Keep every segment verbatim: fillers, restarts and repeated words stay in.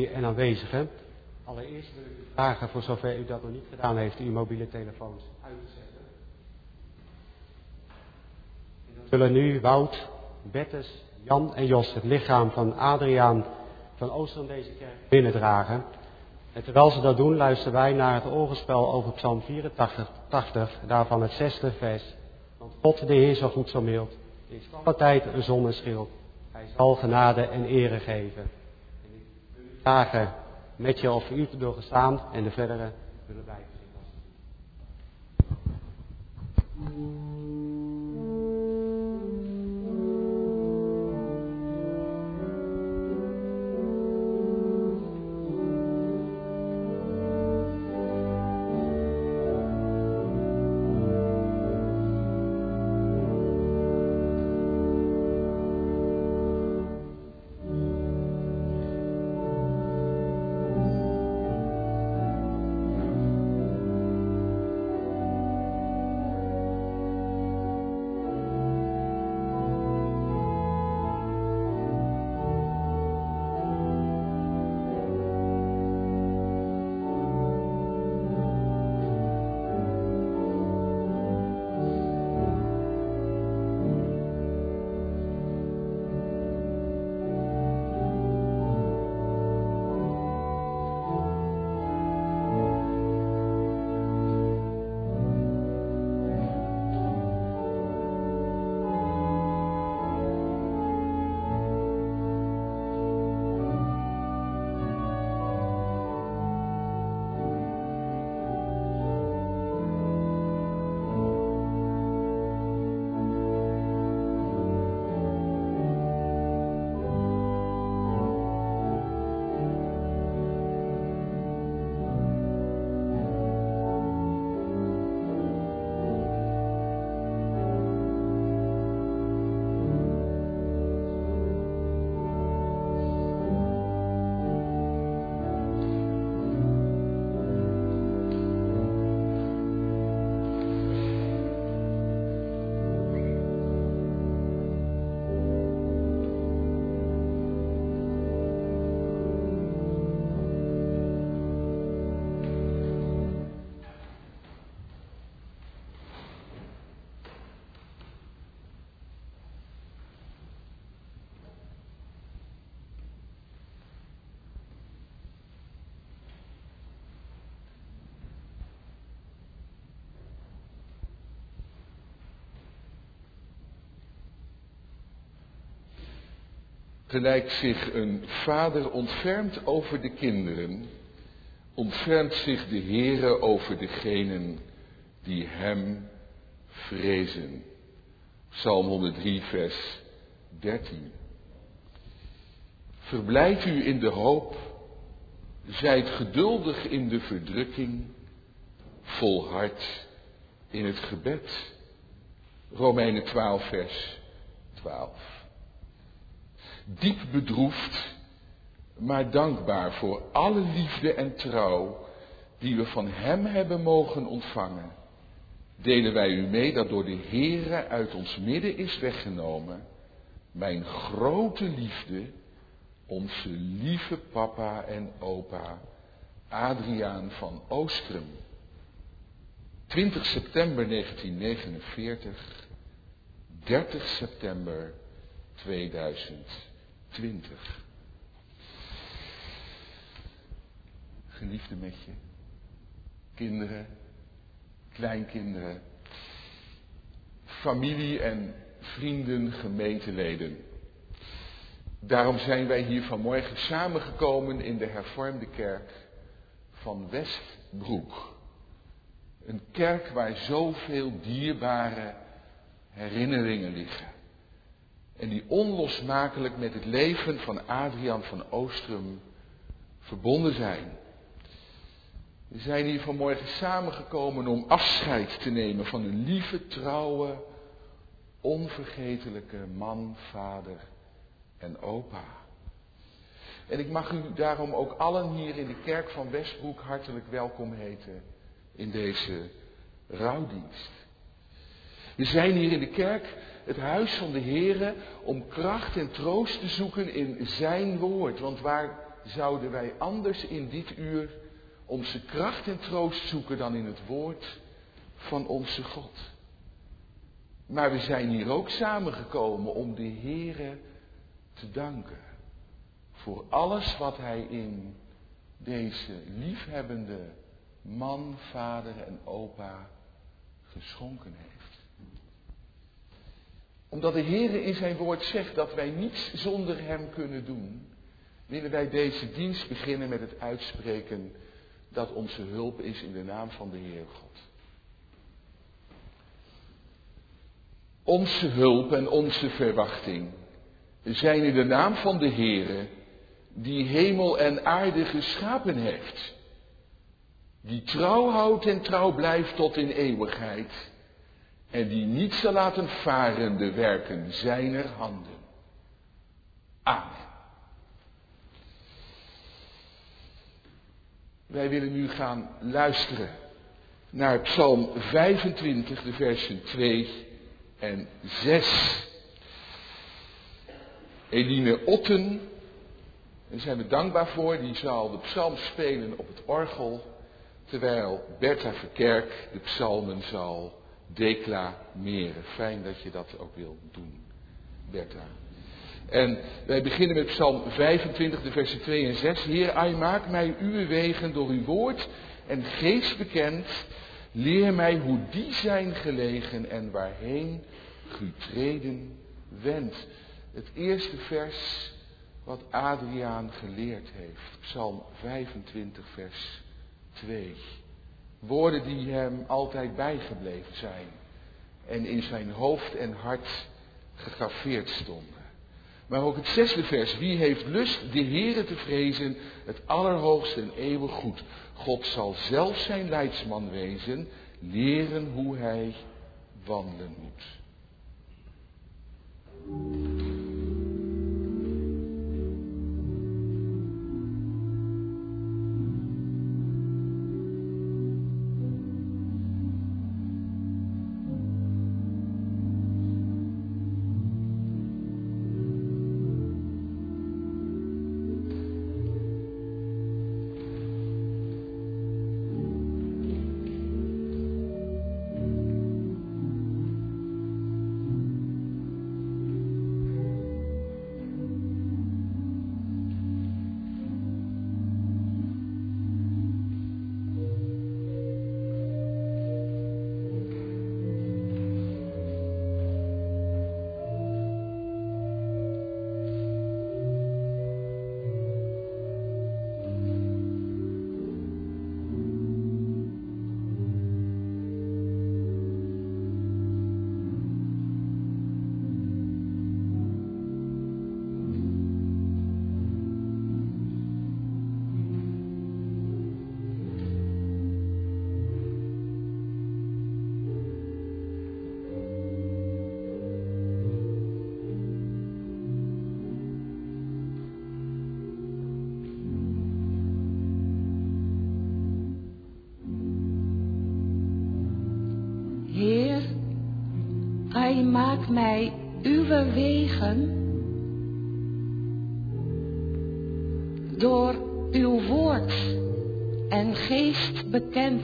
dominee en aanwezigen. Allereerst wil ik u vragen, voor zover u dat nog niet gedaan heeft, uw mobiele telefoons uit te zetten. We zullen nu Wout, Bertus, Jan en Jos het lichaam van Adriaan van Oostrum deze kerk binnendragen. En terwijl ze dat doen, luisteren wij naar het orgelspel over Psalm vierentachtig, daarvan het zesde vers. Want God, de Heer, zo goed zo mild, is altijd een zon en schild. Hij zal genade en ere geven. En ik wil u vragen met je of u te door gestaan en de verdere willen wij Gelijk zich een vader ontfermt over de kinderen, ontfermt zich de Heere over degenen die hem vrezen. Psalm honderddrie, vers dertien. Verblijd u in de hoop, zijt geduldig in de verdrukking, volhard in het gebed. Romeinen twaalf, vers twaalf. Diep bedroefd, maar dankbaar voor alle liefde en trouw die we van hem hebben mogen ontvangen, delen wij u mee dat door de Heere uit ons midden is weggenomen mijn grote liefde, onze lieve papa en opa Adriaan van Oostrum. twintig september negentien negenenveertig, dertig september tweeduizend twintig. Geliefde met je, kinderen, kleinkinderen, familie en vrienden, gemeenteleden. Daarom zijn wij hier vanmorgen samengekomen in de hervormde kerk van Westbroek. Een kerk waar zoveel dierbare herinneringen liggen. En die onlosmakelijk met het leven van Adriaan van Oostrum verbonden zijn. We zijn hier vanmorgen samengekomen om afscheid te nemen van een lieve, trouwe, onvergetelijke man, vader en opa. En ik mag u daarom ook allen hier in de kerk van Westbroek hartelijk welkom heten in deze rouwdienst. We zijn hier in de kerk, het huis van de Heere, om kracht en troost te zoeken in zijn woord. Want waar zouden wij anders in dit uur onze kracht en troost zoeken dan in het woord van onze God? Maar we zijn hier ook samengekomen om de Heere te danken voor alles wat Hij in deze liefhebbende man, vader en opa geschonken heeft. Omdat de Heere in zijn woord zegt dat wij niets zonder Hem kunnen doen, willen wij deze dienst beginnen met het uitspreken dat onze hulp is in de naam van de Heer God. Onze hulp en onze verwachting zijn in de naam van de Heere, die hemel en aarde geschapen heeft, die trouw houdt en trouw blijft tot in eeuwigheid en die niet zal laten varen de werken zijner handen. Amen. Wij willen nu gaan luisteren naar Psalm vijfentwintig, de versen twee en zes. Eline Otten, daar zijn we dankbaar voor, die zal de psalm spelen op het orgel, terwijl Bertha Verkerk de psalmen zal declameren. Fijn dat je dat ook wil doen, Bertha. En wij beginnen met Psalm vijfentwintig, de versen twee en zes. Heer, ai, maak mij uw wegen door uw woord en geest bekend. Leer mij hoe die zijn gelegen en waarheen u treden wendt. Het eerste vers wat Adriaan geleerd heeft. Psalm vijfentwintig, vers twee. Woorden die hem altijd bijgebleven zijn en in zijn hoofd en hart gegraveerd stonden. Maar ook het zesde vers. Wie heeft lust de Heere te vrezen, het allerhoogste en eeuwig goed. God zal zelf zijn leidsman wezen, leren hoe hij wandelen moet. Hij maakt mij uw wegen door uw woord en geest bekend.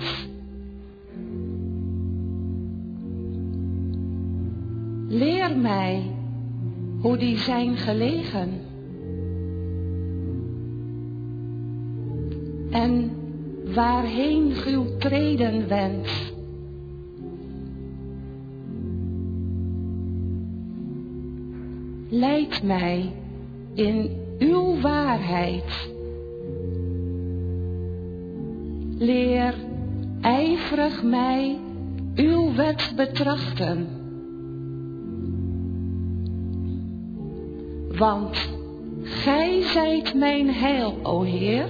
Leer mij hoe die zijn gelegen en waarheen uw treden wendt. Leid mij in uw waarheid. Leer ijverig mij uw wet betrachten. Want gij zijt mijn heil, o Heer.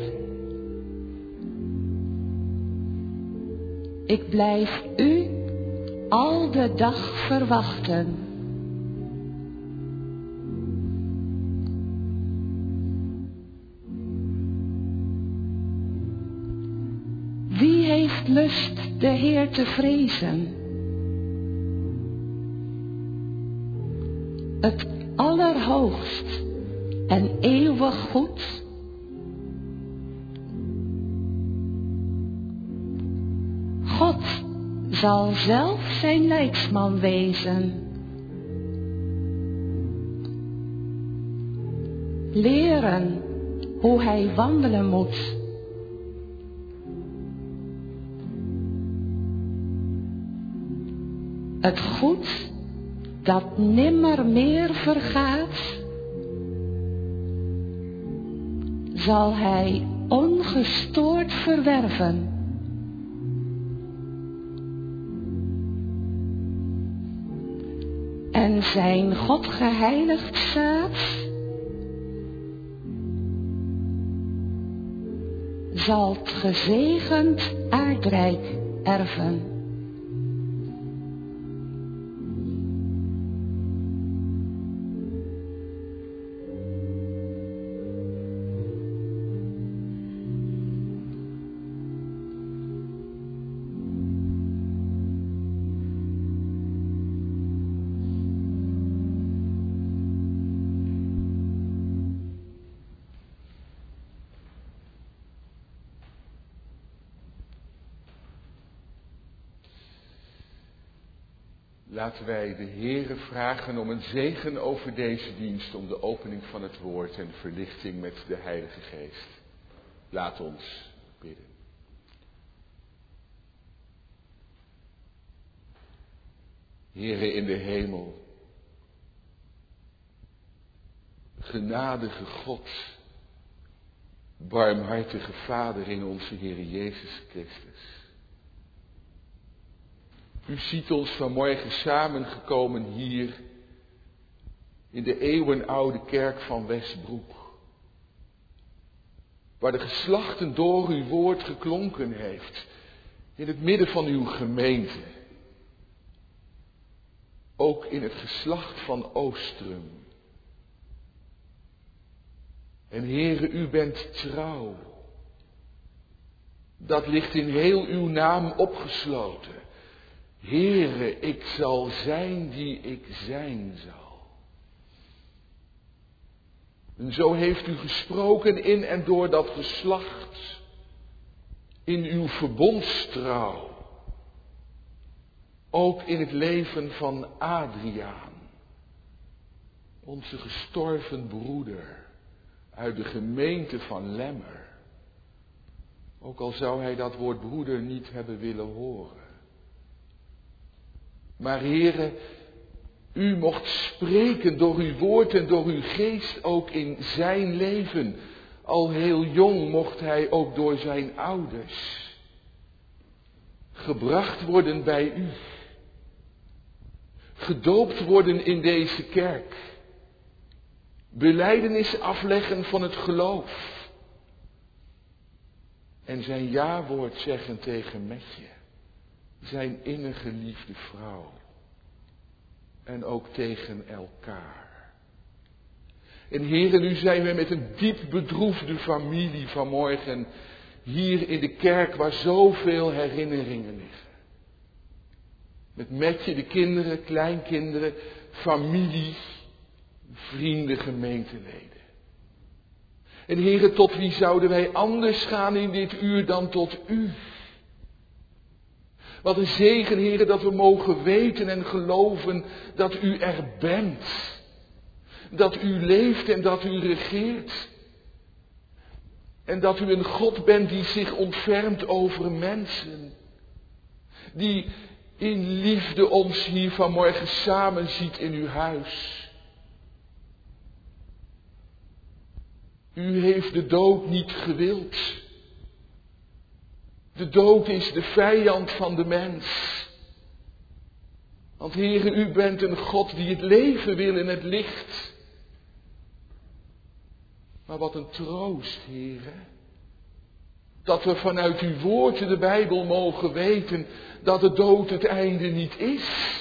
Ik blijf u al de dag verwachten. Wie heeft lust de Heer te vrezen? Het allerhoogst en eeuwig goed. God zal zelf zijn leidsman wezen. Leren hoe hij wandelen moet. Het goed dat nimmer meer vergaat, zal hij ongestoord verwerven. En zijn God geheiligd zaad zal het gezegend aardrijk erven. Laten wij de Heere vragen om een zegen over deze dienst, om de opening van het woord en verlichting met de Heilige Geest. Laat ons bidden. Heere in de hemel, genadige God, barmhartige Vader in onze Heere Jezus Christus. U ziet ons vanmorgen samengekomen hier in de eeuwenoude kerk van Westbroek, waar de geslachten door uw woord geklonken heeft, in het midden van uw gemeente. Ook in het geslacht van Oostrum. En Heere, u bent trouw. Dat ligt in heel uw naam opgesloten. Heere, ik zal zijn die ik zijn zal. En zo heeft u gesproken in en door dat geslacht, in uw verbondstrouw, ook in het leven van Adriaan, onze gestorven broeder uit de gemeente van Lemmer. Ook al zou hij dat woord broeder niet hebben willen horen. Maar Heere, u mocht spreken door uw woord en door uw geest ook in zijn leven. Al heel jong mocht hij ook door zijn ouders gebracht worden bij u. Gedoopt worden in deze kerk. Belijdenis afleggen van het geloof. En zijn ja-woord zeggen tegen Metje. Zijn innige liefde vrouw. En ook tegen elkaar. En Heere, nu zijn we met een diep bedroefde familie vanmorgen hier in de kerk waar zoveel herinneringen liggen. Met Metje, de kinderen, kleinkinderen, familie, vrienden, gemeenteleden. En Heere, tot wie zouden wij anders gaan in dit uur dan tot u? Wat een zegen, Heere, dat we mogen weten en geloven dat u er bent. Dat u leeft en dat u regeert. En dat u een God bent die zich ontfermt over mensen. Die in liefde ons hier vanmorgen samen ziet in uw huis. U heeft de dood niet gewild. De dood is de vijand van de mens. Want Heere, u bent een God die het leven wil in het licht. Maar wat een troost, Heere. Dat we vanuit uw woord, de Bijbel, mogen weten dat de dood het einde niet is.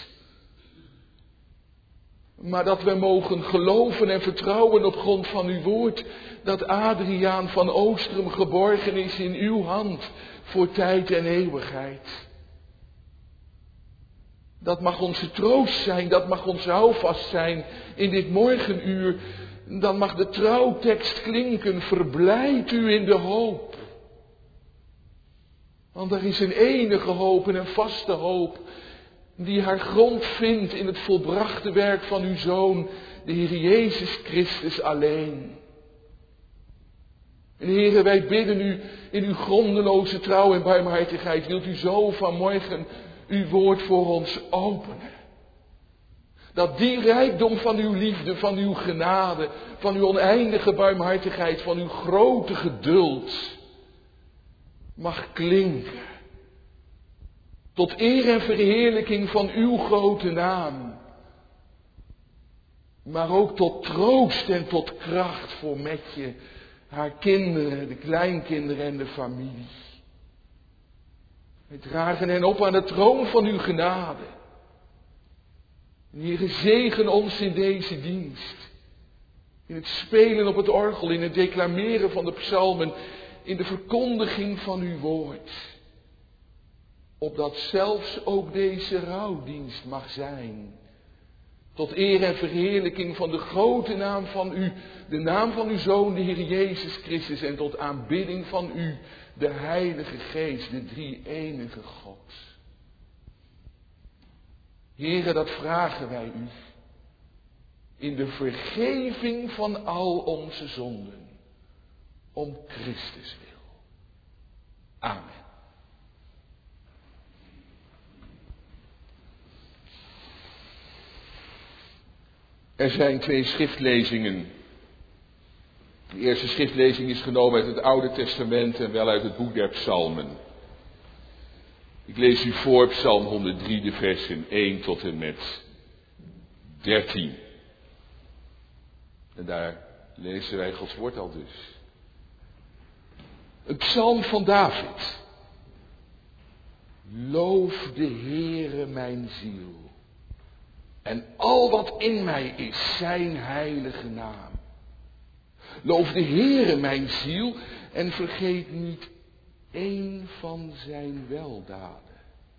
Maar dat we mogen geloven en vertrouwen op grond van uw woord dat Adriaan van Oostrum geborgen is in uw hand voor tijd en eeuwigheid. Dat mag onze troost zijn, dat mag ons houvast zijn in dit morgenuur. Dan mag de trouwtekst klinken, verblijd u in de hoop. Want er is een enige hoop en een vaste hoop die haar grond vindt in het volbrachte werk van uw Zoon, de Heer Jezus Christus alleen. En Heere, wij bidden u in uw grondeloze trouw en barmhartigheid, wilt u zo vanmorgen uw woord voor ons openen. Dat die rijkdom van uw liefde, van uw genade, van uw oneindige barmhartigheid, van uw grote geduld mag klinken. Tot eer en verheerlijking van uw grote naam. Maar ook tot troost en tot kracht voor Metje, haar kinderen, de kleinkinderen en de familie. Wij dragen hen op aan de troon van uw genade. En Heere, zegen ons in deze dienst. In het spelen op het orgel, in het declameren van de psalmen, in de verkondiging van uw woord. Opdat zelfs ook deze rouwdienst mag zijn. Tot eer en verheerlijking van de grote naam van u, de naam van uw Zoon, de Heer Jezus Christus, en tot aanbidding van u, de Heilige Geest, de drie-enige God. Heere, dat vragen wij u, in de vergeving van al onze zonden, om Christus wil. Amen. Er zijn twee schriftlezingen. De eerste schriftlezing is genomen uit het Oude Testament en wel uit het boek der Psalmen. Ik lees u voor Psalm honderddrie, de versen één tot en met dertien. En daar lezen wij Gods woord al dus. Een psalm van David. Loof de Heere mijn ziel. En al wat in mij is, zijn heilige naam. Loof de Heere mijn ziel en vergeet niet één van zijn weldaden.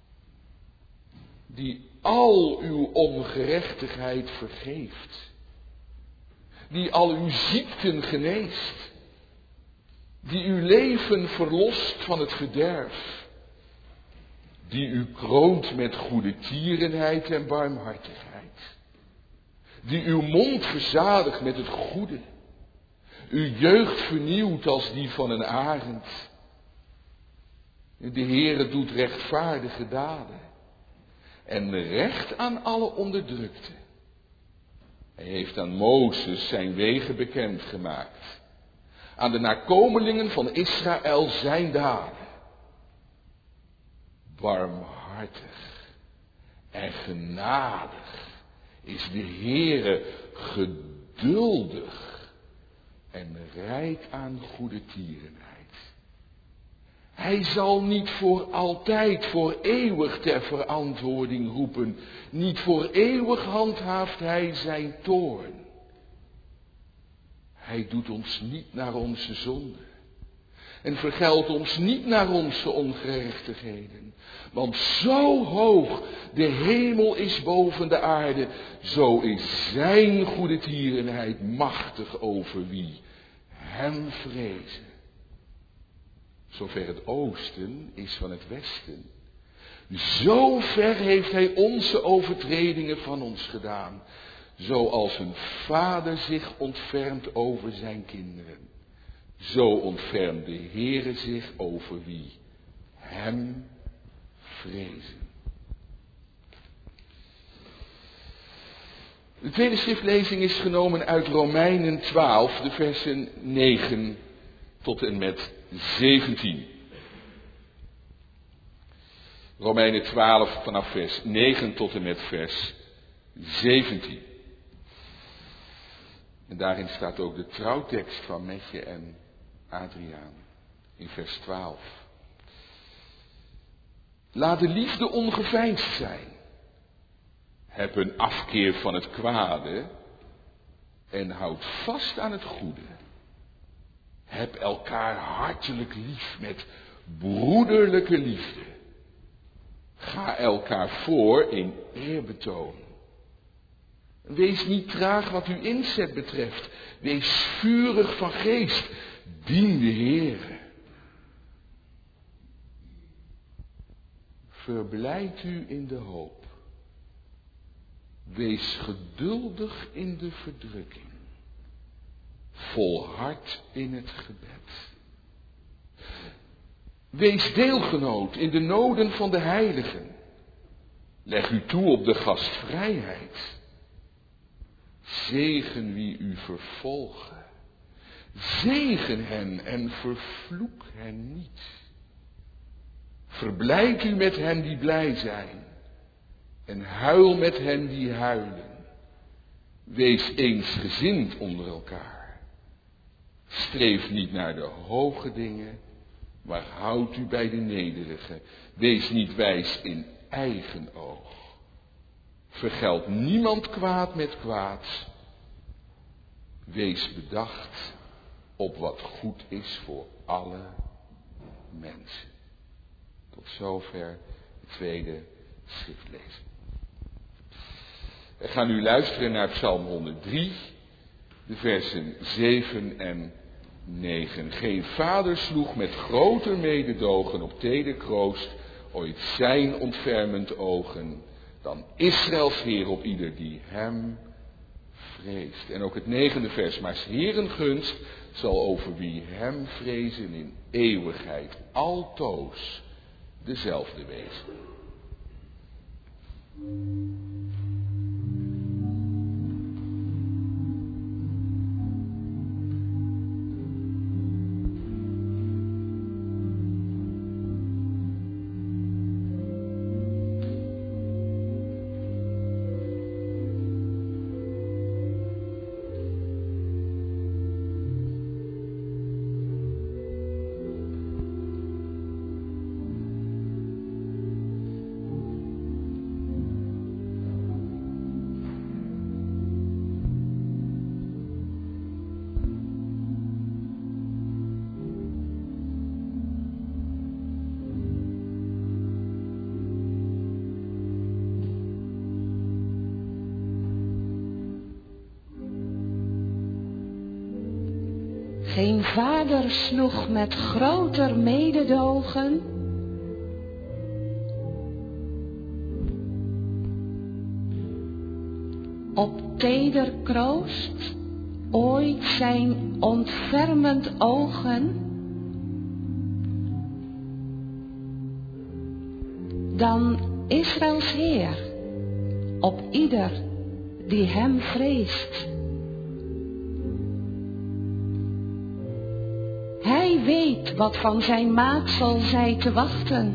Die al uw ongerechtigheid vergeeft. Die al uw ziekten geneest. Die uw leven verlost van het verderf. Die u kroont met goede tierenheid en barmhartigheid. Die uw mond verzadigt met het goede. Uw jeugd vernieuwt als die van een arend. De Heere doet rechtvaardige daden. En recht aan alle onderdrukten. Hij heeft aan Mozes zijn wegen bekendgemaakt. Aan de nakomelingen van Israël zijn daden. Barmhartig en genadig is de Heere, geduldig en rijk aan goede tierenheid. Hij zal niet voor altijd, voor eeuwig ter verantwoording roepen. Niet voor eeuwig handhaaft hij zijn toorn. Hij doet ons niet naar onze zonden. En vergeldt ons niet naar onze ongerechtigheden. Want zo hoog de hemel is boven de aarde, zo is zijn goede tierenheid machtig over wie hem vrezen. Zover het oosten is van het westen, zo ver heeft hij onze overtredingen van ons gedaan. Zoals een vader zich ontfermt over zijn kinderen. Zo ontfermt de Heere zich over wie hem vrezen. De tweede schriftlezing is genomen uit Romeinen twaalf, de versen negen tot en met zeventien. Romeinen twaalf vanaf vers negen tot en met vers zeventien. En daarin staat ook de trouwtekst van Metje en Adriaan in vers twaalf. Laat de liefde ongeveinsd zijn. Heb een afkeer van het kwade en houd vast aan het goede. Heb elkaar hartelijk lief met broederlijke liefde. Ga elkaar voor in eerbetoon. Wees niet traag wat uw inzet betreft. Wees vurig van geest. Dien de Heere. Verblijd u in de hoop. Wees geduldig in de verdrukking. Volhard in het gebed. Wees deelgenoot in de noden van de heiligen. Leg u toe op de gastvrijheid. Zegen wie u vervolgen. Zegen hen en vervloek hen niet. Verblijd u met hen die blij zijn. En huil met hen die huilen. Wees eensgezind onder elkaar. Streef niet naar de hoge dingen, maar houd u bij de nederige. Wees niet wijs in eigen oog. Vergeld niemand kwaad met kwaad. Wees bedacht op wat goed is voor alle mensen. Tot zover de tweede schriftlezing. We gaan nu luisteren naar Psalm honderddrie, de versen zeven en negen. Geen vader sloeg met groter mededogen op teder kroost ooit zijn ontfermend ogen dan Israëls Heer op ieder die hem vreest. En ook het negende vers, maar 's Heeren gunst zal over wie hem vrezen in eeuwigheid altoos dezelfde wezen. Geen vader sloeg met groter mededogen op teder kroost ooit zijn ontfermend ogen dan Israëls Heer op ieder die hem vreest. Hij weet wat van zijn maaksel zij te wachten.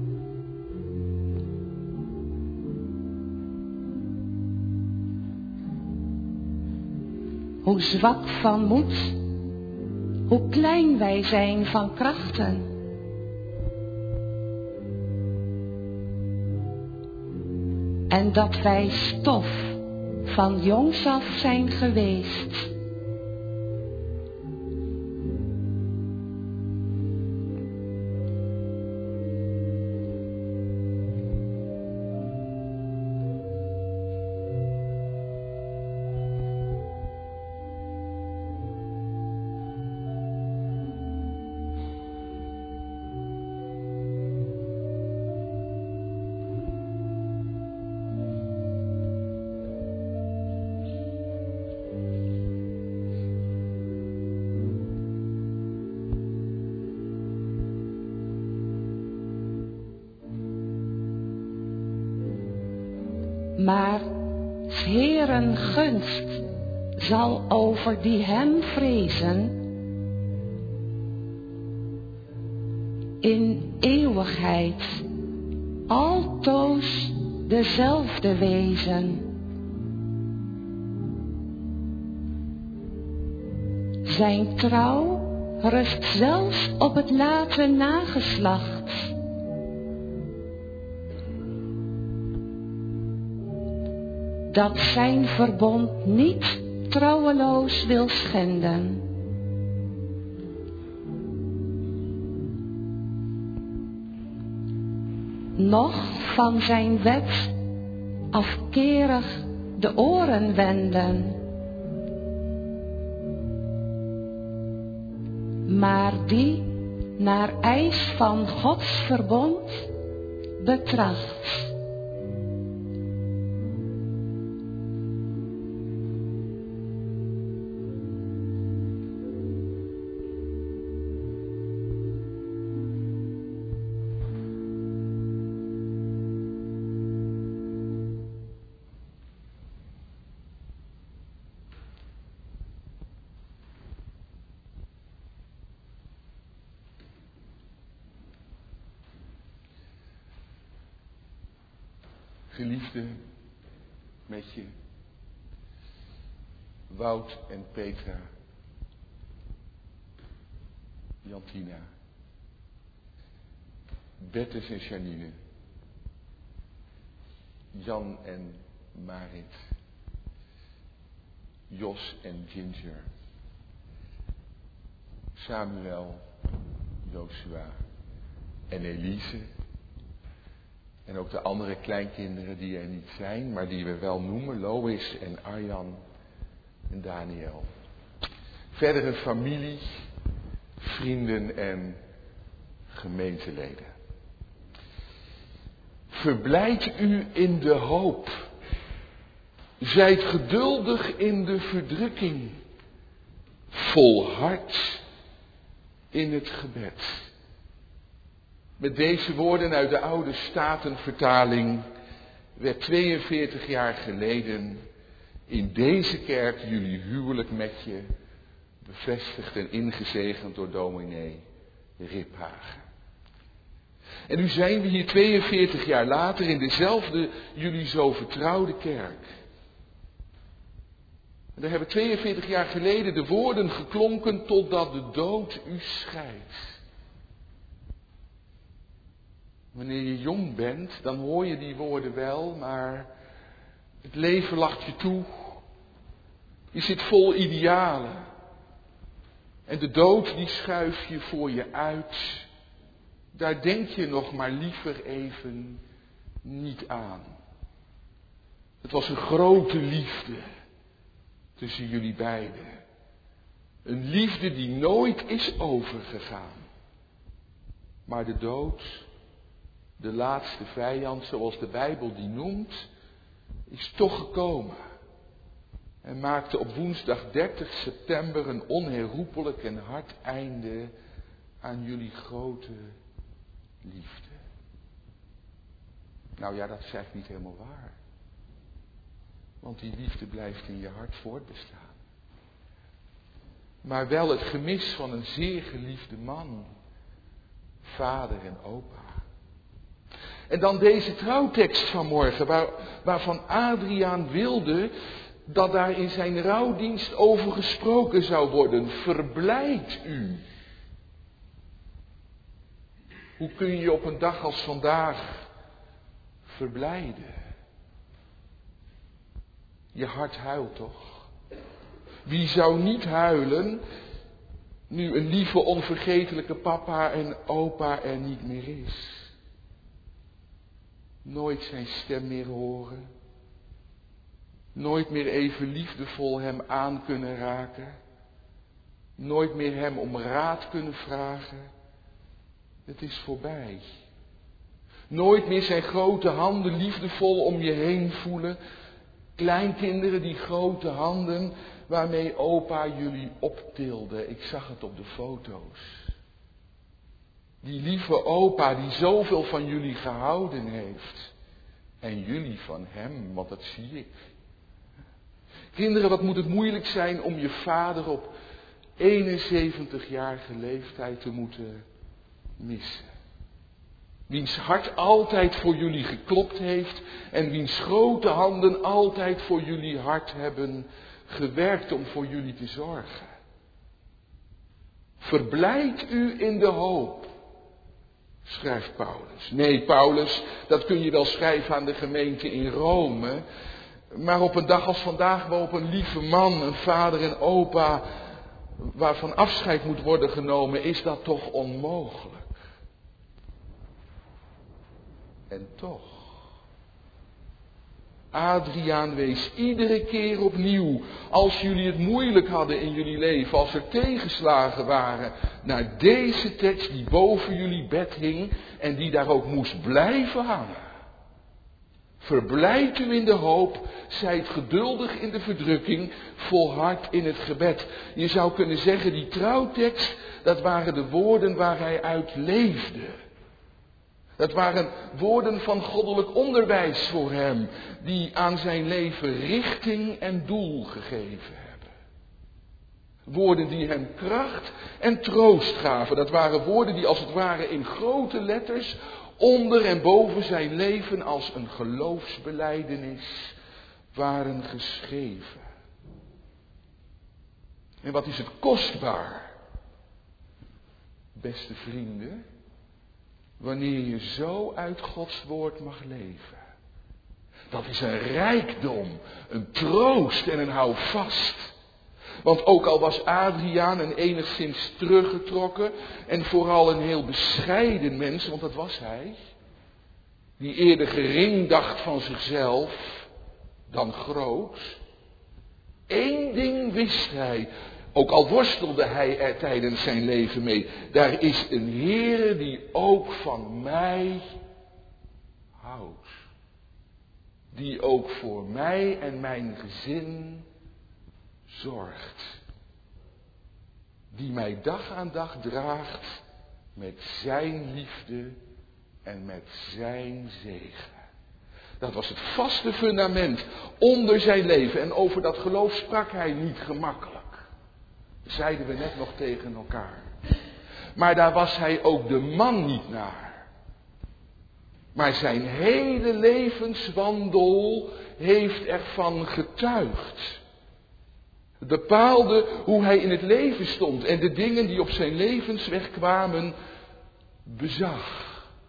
Hoe zwak van moed, hoe klein wij zijn van krachten. En dat wij stof van jongs af zijn geweest. Maar 's Heeren gunst zal over die hem vrezen in eeuwigheid altoos dezelfde wezen. Zijn trouw rust zelfs op het late nageslacht. Dat zijn verbond niet trouweloos wil schenden. Noch van zijn wet afkerig de oren wenden. Maar die naar eis van Gods verbond betracht. Geliefde met je, Wout en Petra, Jantina, Bertus en Janine, Jan en Marit, Jos en Ginger, Samuel, Joshua en Elise. En ook de andere kleinkinderen die er niet zijn, maar die we wel noemen. Lois en Arjan en Daniel. Verdere familie, vrienden en gemeenteleden. Verblijd u in de hoop. Zijt geduldig in de verdrukking. Volhard in het gebed. Met deze woorden uit de oude Statenvertaling werd tweeënveertig jaar geleden in deze kerk jullie huwelijk met je bevestigd en ingezegend door dominee Riphagen. En nu zijn we hier tweeënveertig jaar later in dezelfde jullie zo vertrouwde kerk. En daar hebben tweeënveertig jaar geleden de woorden geklonken totdat de dood u scheidt. Wanneer je jong bent, dan hoor je die woorden wel, maar het leven lacht je toe. Je zit vol idealen. En de dood die schuif je voor je uit. Daar denk je nog maar liever even niet aan. Het was een grote liefde tussen jullie beiden. Een liefde die nooit is overgegaan. Maar de dood, de laatste vijand, zoals de Bijbel die noemt, is toch gekomen. En maakte op woensdag dertig september een onherroepelijk en hard einde aan jullie grote liefde. Nou ja, dat is eigenlijk niet helemaal waar. Want die liefde blijft in je hart voortbestaan. Maar wel het gemis van een zeer geliefde man, vader en opa. En dan deze trouwtekst van morgen, waar, waarvan Adriaan wilde dat daar in zijn rouwdienst over gesproken zou worden. Verblijd u. Hoe kun je op een dag als vandaag verblijden? Je hart huilt toch? Wie zou niet huilen nu een lieve onvergetelijke papa en opa er niet meer is? Nooit zijn stem meer horen. Nooit meer even liefdevol hem aan kunnen raken. Nooit meer hem om raad kunnen vragen. Het is voorbij. Nooit meer zijn grote handen liefdevol om je heen voelen. Kleinkinderen, die grote handen waarmee opa jullie optilde. Ik zag het op de foto's. Die lieve opa die zoveel van jullie gehouden heeft. En jullie van hem, want dat zie ik. Kinderen, wat moet het moeilijk zijn om je vader op eenenzeventigjarige leeftijd te moeten missen. Wiens hart altijd voor jullie geklopt heeft en wiens grote handen altijd voor jullie hart hebben gewerkt om voor jullie te zorgen. Verblijd u in de hoop, schrijft Paulus. Nee, Paulus, dat kun je wel schrijven aan de gemeente in Rome. Maar op een dag als vandaag waarop een lieve man, een vader en opa, waarvan afscheid moet worden genomen, is dat toch onmogelijk. En toch, Adriaan wees iedere keer opnieuw, als jullie het moeilijk hadden in jullie leven, als er tegenslagen waren, naar deze tekst die boven jullie bed hing en die daar ook moest blijven hangen. Verblijd u in de hoop, zijt geduldig in de verdrukking, volhard in het gebed. Je zou kunnen zeggen, die trouwtekst, dat waren de woorden waar hij uit leefde. Dat waren woorden van goddelijk onderwijs voor hem, die aan zijn leven richting en doel gegeven hebben. Woorden die hem kracht en troost gaven. Dat waren woorden die als het ware in grote letters onder en boven zijn leven als een geloofsbelijdenis waren geschreven. En wat is het kostbaar, beste vrienden, wanneer je zo uit Gods woord mag leven. Dat is een rijkdom, een troost en een houvast. Want ook al was Adriaan een enigszins teruggetrokken en vooral een heel bescheiden mens, want dat was hij, die eerder gering dacht van zichzelf dan groot. Eén ding wist hij, ook al worstelde hij er tijdens zijn leven mee. Daar is een Heere die ook van mij houdt. Die ook voor mij en mijn gezin zorgt. Die mij dag aan dag draagt met zijn liefde en met zijn zegen. Dat was het vaste fundament onder zijn leven. En over dat geloof sprak hij niet gemakkelijk. Zeiden we net nog tegen elkaar. Maar daar was hij ook de man niet naar. Maar zijn hele levenswandel heeft ervan getuigd. Het bepaalde hoe hij in het leven stond en de dingen die op zijn levensweg kwamen bezag.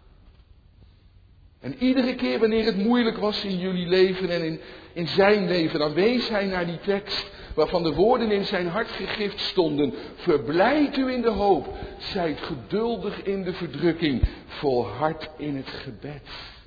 En iedere keer wanneer het moeilijk was in jullie leven en in, in zijn leven, dan wees hij naar die tekst waarvan de woorden in zijn hart gegrift stonden. Verblijd u in de hoop, zijt geduldig in de verdrukking, volhard in het gebed.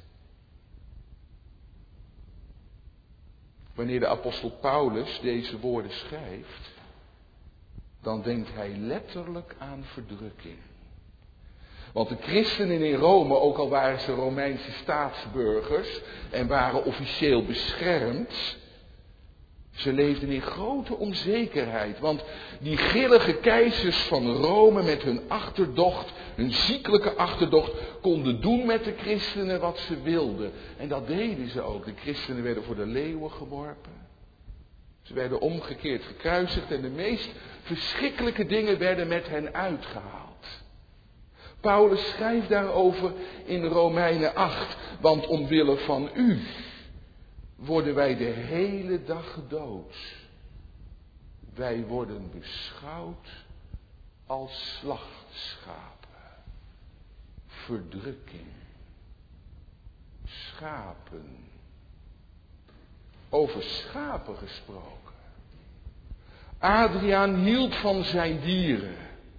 Wanneer de apostel Paulus deze woorden schrijft, dan denkt hij letterlijk aan verdrukking. Want de christenen in Rome, ook al waren ze Romeinse staatsburgers en waren officieel beschermd, ze leefden in grote onzekerheid. Want die grillige keizers van Rome met hun achterdocht, hun ziekelijke achterdocht, konden doen met de christenen wat ze wilden. En dat deden ze ook. De christenen werden voor de leeuwen geworpen. Ze werden omgekeerd gekruisigd en de meest verschrikkelijke dingen werden met hen uitgehaald. Paulus schrijft daarover in Romeinen acht, want omwille van u worden wij de hele dag gedood. Wij worden beschouwd als slachtschapen. Verdrukking. Schapen. Over schapen gesproken. Adriaan hield van zijn dieren.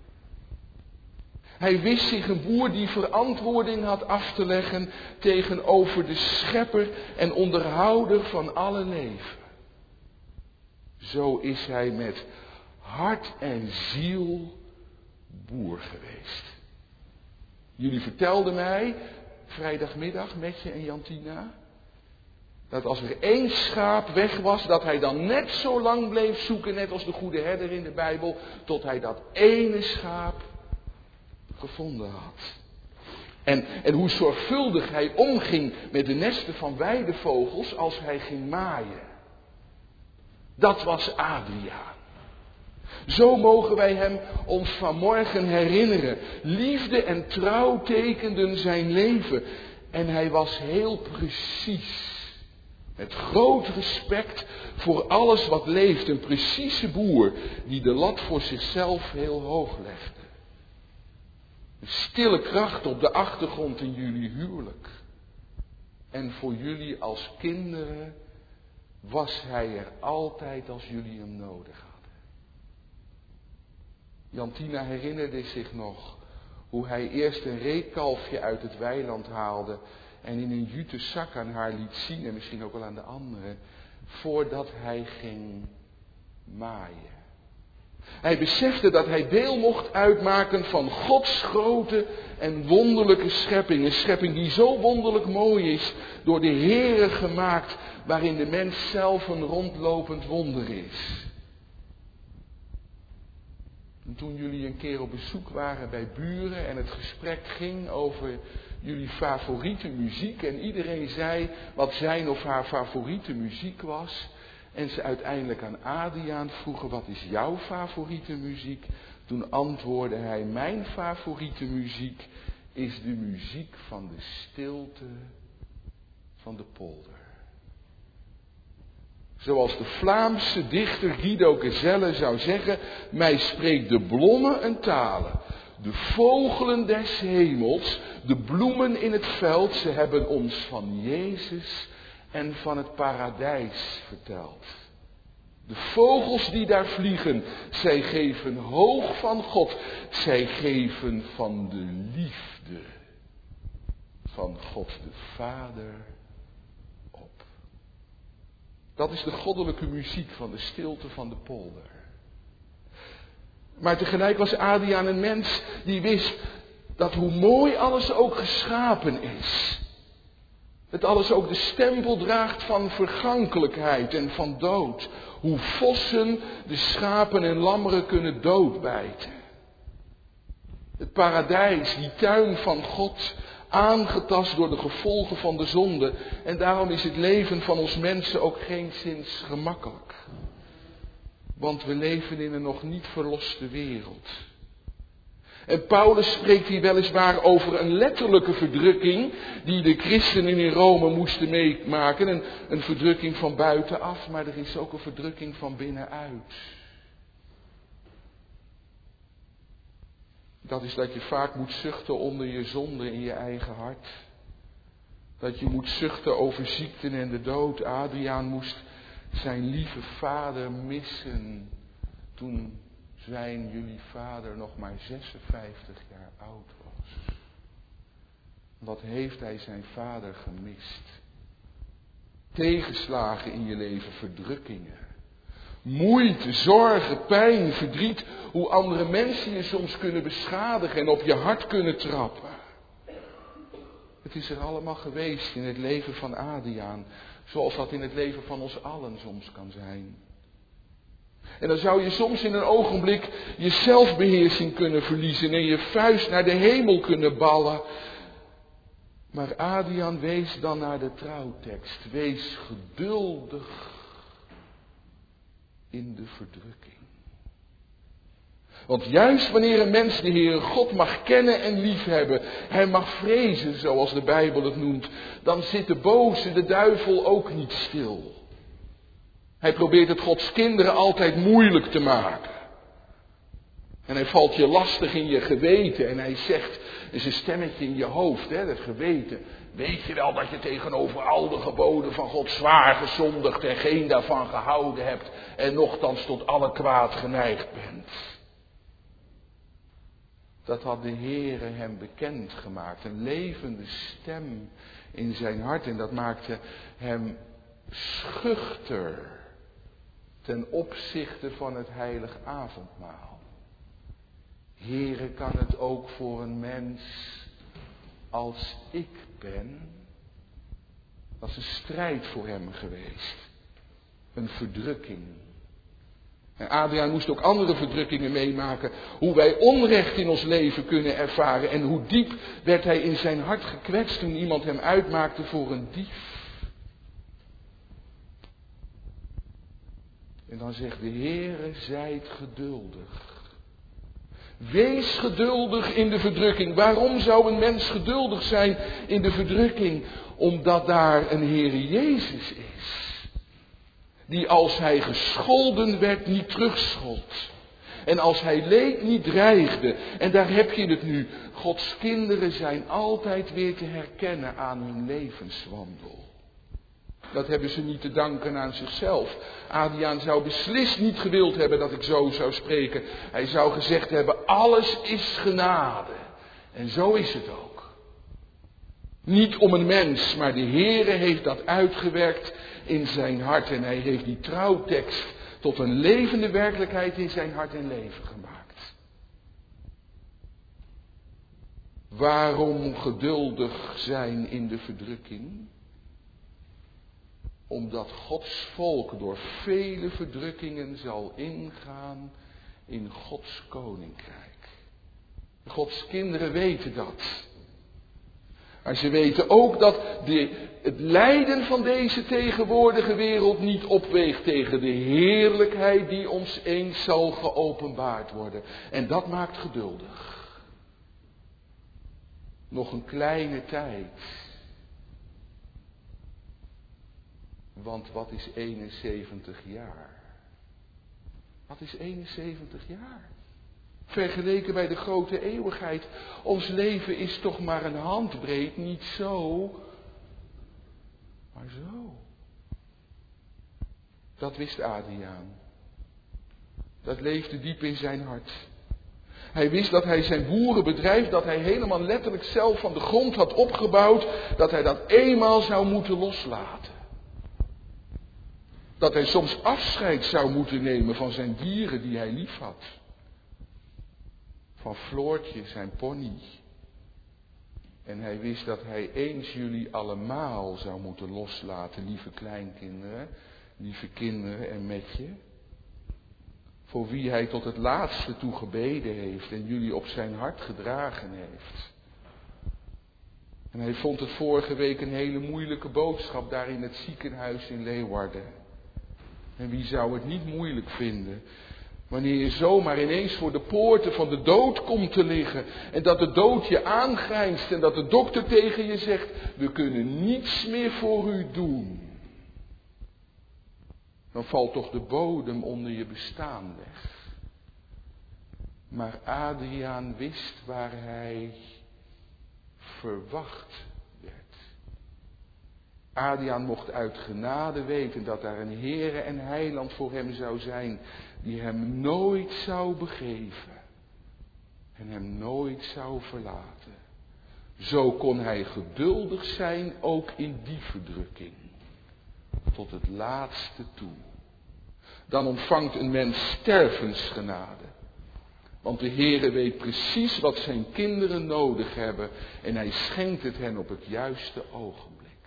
Hij wist zich een boer die verantwoording had af te leggen tegenover de schepper en onderhouder van alle leven. Zo is hij met hart en ziel boer geweest. Jullie vertelden mij vrijdagmiddag, Metje en Jantina, dat als er één schaap weg was, dat hij dan net zo lang bleef zoeken, net als de goede herder in de Bijbel, tot hij dat ene schaap gevonden had. En, en hoe zorgvuldig hij omging met de nesten van weidevogels als hij ging maaien. Dat was Adriaan. Zo mogen wij hem ons vanmorgen herinneren. Liefde en trouw tekenden zijn leven. En hij was heel precies. Met groot respect voor alles wat leeft. Een precieze boer die de lat voor zichzelf heel hoog legde. Een stille kracht op de achtergrond in jullie huwelijk. En voor jullie als kinderen was hij er altijd als jullie hem nodig hadden. Jantina herinnerde zich nog hoe hij eerst een reekalfje uit het weiland haalde en in een jute zak aan haar liet zien, en misschien ook wel aan de anderen, voordat hij ging maaien. Hij besefte dat hij deel mocht uitmaken van Gods grote en wonderlijke schepping. Een schepping die zo wonderlijk mooi is, door de Heere gemaakt, waarin de mens zelf een rondlopend wonder is. En toen jullie een keer op bezoek waren bij buren en het gesprek ging over jullie favoriete muziek en iedereen zei wat zijn of haar favoriete muziek was, en ze uiteindelijk aan Adriaan vroegen, wat is jouw favoriete muziek? Toen antwoordde hij, mijn favoriete muziek is de muziek van de stilte van de polder. Zoals de Vlaamse dichter Guido Gezelle zou zeggen, mij spreekt de bloemen en talen, de vogelen des hemels, de bloemen in het veld, ze hebben ons van Jezus en van het paradijs verteld. De vogels die daar vliegen, zij geven hoog van God, zij geven van de liefde van God de Vader op. Dat is de goddelijke muziek van de stilte van de polder. Maar tegelijk was Adriaan een mens die wist dat hoe mooi alles ook geschapen is, het alles ook de stempel draagt van vergankelijkheid en van dood. Hoe vossen de schapen en lammeren kunnen doodbijten. Het paradijs, die tuin van God, aangetast door de gevolgen van de zonde. En daarom is het leven van ons mensen ook geenszins gemakkelijk. Want we leven in een nog niet verloste wereld. En Paulus spreekt hier weliswaar over een letterlijke verdrukking die de christenen in Rome moesten meemaken. Een, een verdrukking van buitenaf, maar er is ook een verdrukking van binnenuit. Dat is dat je vaak moet zuchten onder je zonde in je eigen hart. Dat je moet zuchten over ziekten en de dood. Adriaan moest zijn lieve vader missen toen zijn jullie vader nog maar zesenvijftig jaar oud was. Wat heeft hij zijn vader gemist? Tegenslagen in je leven, verdrukkingen. Moeite, zorgen, pijn, verdriet. Hoe andere mensen je soms kunnen beschadigen en op je hart kunnen trappen. Het is er allemaal geweest in het leven van Adriaan. Zoals dat in het leven van ons allen soms kan zijn. En dan zou je soms in een ogenblik je zelfbeheersing kunnen verliezen en je vuist naar de hemel kunnen ballen. Maar Adriaan wees dan naar de trouwtekst. Wees geduldig in de verdrukking. Want juist wanneer een mens de Heere God mag kennen en liefhebben, hij mag vrezen zoals de Bijbel het noemt, dan zit de boze, de duivel, ook niet stil. Hij probeert het Gods kinderen altijd moeilijk te maken. En hij valt je lastig in je geweten. En hij zegt, er is een stemmetje in je hoofd, hè, dat geweten. Weet je wel dat je tegenover al de geboden van God zwaar gezondigd en geen daarvan gehouden hebt. En nochtans tot alle kwaad geneigd bent. Dat had de Heere hem bekendgemaakt. Een levende stem in zijn hart. En dat maakte hem schuchter ten opzichte van het heilig avondmaal. Heere, kan het ook voor een mens als ik ben? Dat is een strijd voor hem geweest. Een verdrukking. En Adriaan moest ook andere verdrukkingen meemaken. Hoe wij onrecht in ons leven kunnen ervaren. En hoe diep werd hij in zijn hart gekwetst toen iemand hem uitmaakte voor een dief. En dan zegt de Heere, zijt geduldig. Wees geduldig in de verdrukking. Waarom zou een mens geduldig zijn in de verdrukking? Omdat daar een Heere Jezus is. Die als hij gescholden werd niet terugschold. En als hij leed niet dreigde. En daar heb je het nu. Gods kinderen zijn altijd weer te herkennen aan hun levenswandel. Dat hebben ze niet te danken aan zichzelf. Adriaan zou beslist niet gewild hebben dat ik zo zou spreken. Hij zou gezegd hebben, alles is genade. En zo is het ook. Niet om een mens, maar de Heere heeft dat uitgewerkt in zijn hart. En hij heeft die trouwtekst tot een levende werkelijkheid in zijn hart en leven gemaakt. Waarom geduldig zijn in de verdrukking? Omdat Gods volk door vele verdrukkingen zal ingaan in Gods koninkrijk. Gods kinderen weten dat. Maar ze weten ook dat de, het lijden van deze tegenwoordige wereld niet opweegt tegen de heerlijkheid die ons eens zal geopenbaard worden. En dat maakt geduldig. Nog een kleine tijd. Want wat is eenenzeventig jaar? Wat is eenenzeventig jaar? Vergeleken bij de grote eeuwigheid. Ons leven is toch maar een handbreed, niet zo, maar zo. Dat wist Adriaan. Dat leefde diep in zijn hart. Hij wist dat hij zijn boerenbedrijf, dat hij helemaal letterlijk zelf van de grond had opgebouwd, dat hij dat eenmaal zou moeten loslaten. Dat hij soms afscheid zou moeten nemen van zijn dieren die hij lief had. Van Floortje, zijn pony. En hij wist dat hij eens jullie allemaal zou moeten loslaten, lieve kleinkinderen, lieve kinderen en Metje. Voor wie hij tot het laatste toe gebeden heeft en jullie op zijn hart gedragen heeft. En hij vond het vorige week een hele moeilijke boodschap daar in het ziekenhuis in Leeuwarden. En wie zou het niet moeilijk vinden wanneer je zomaar ineens voor de poorten van de dood komt te liggen. En dat de dood je aangrijnst en dat de dokter tegen je zegt, we kunnen niets meer voor u doen. Dan valt toch de bodem onder je bestaan weg. Maar Adriaan wist waar hij verwacht werd. Adriaan mocht uit genade weten dat daar een Heere en Heiland voor hem zou zijn, die hem nooit zou begeven en hem nooit zou verlaten. Zo kon hij geduldig zijn, ook in die verdrukking, tot het laatste toe. Dan ontvangt een mens stervensgenade. Want de Heere weet precies wat zijn kinderen nodig hebben en hij schenkt het hen op het juiste ogenblik.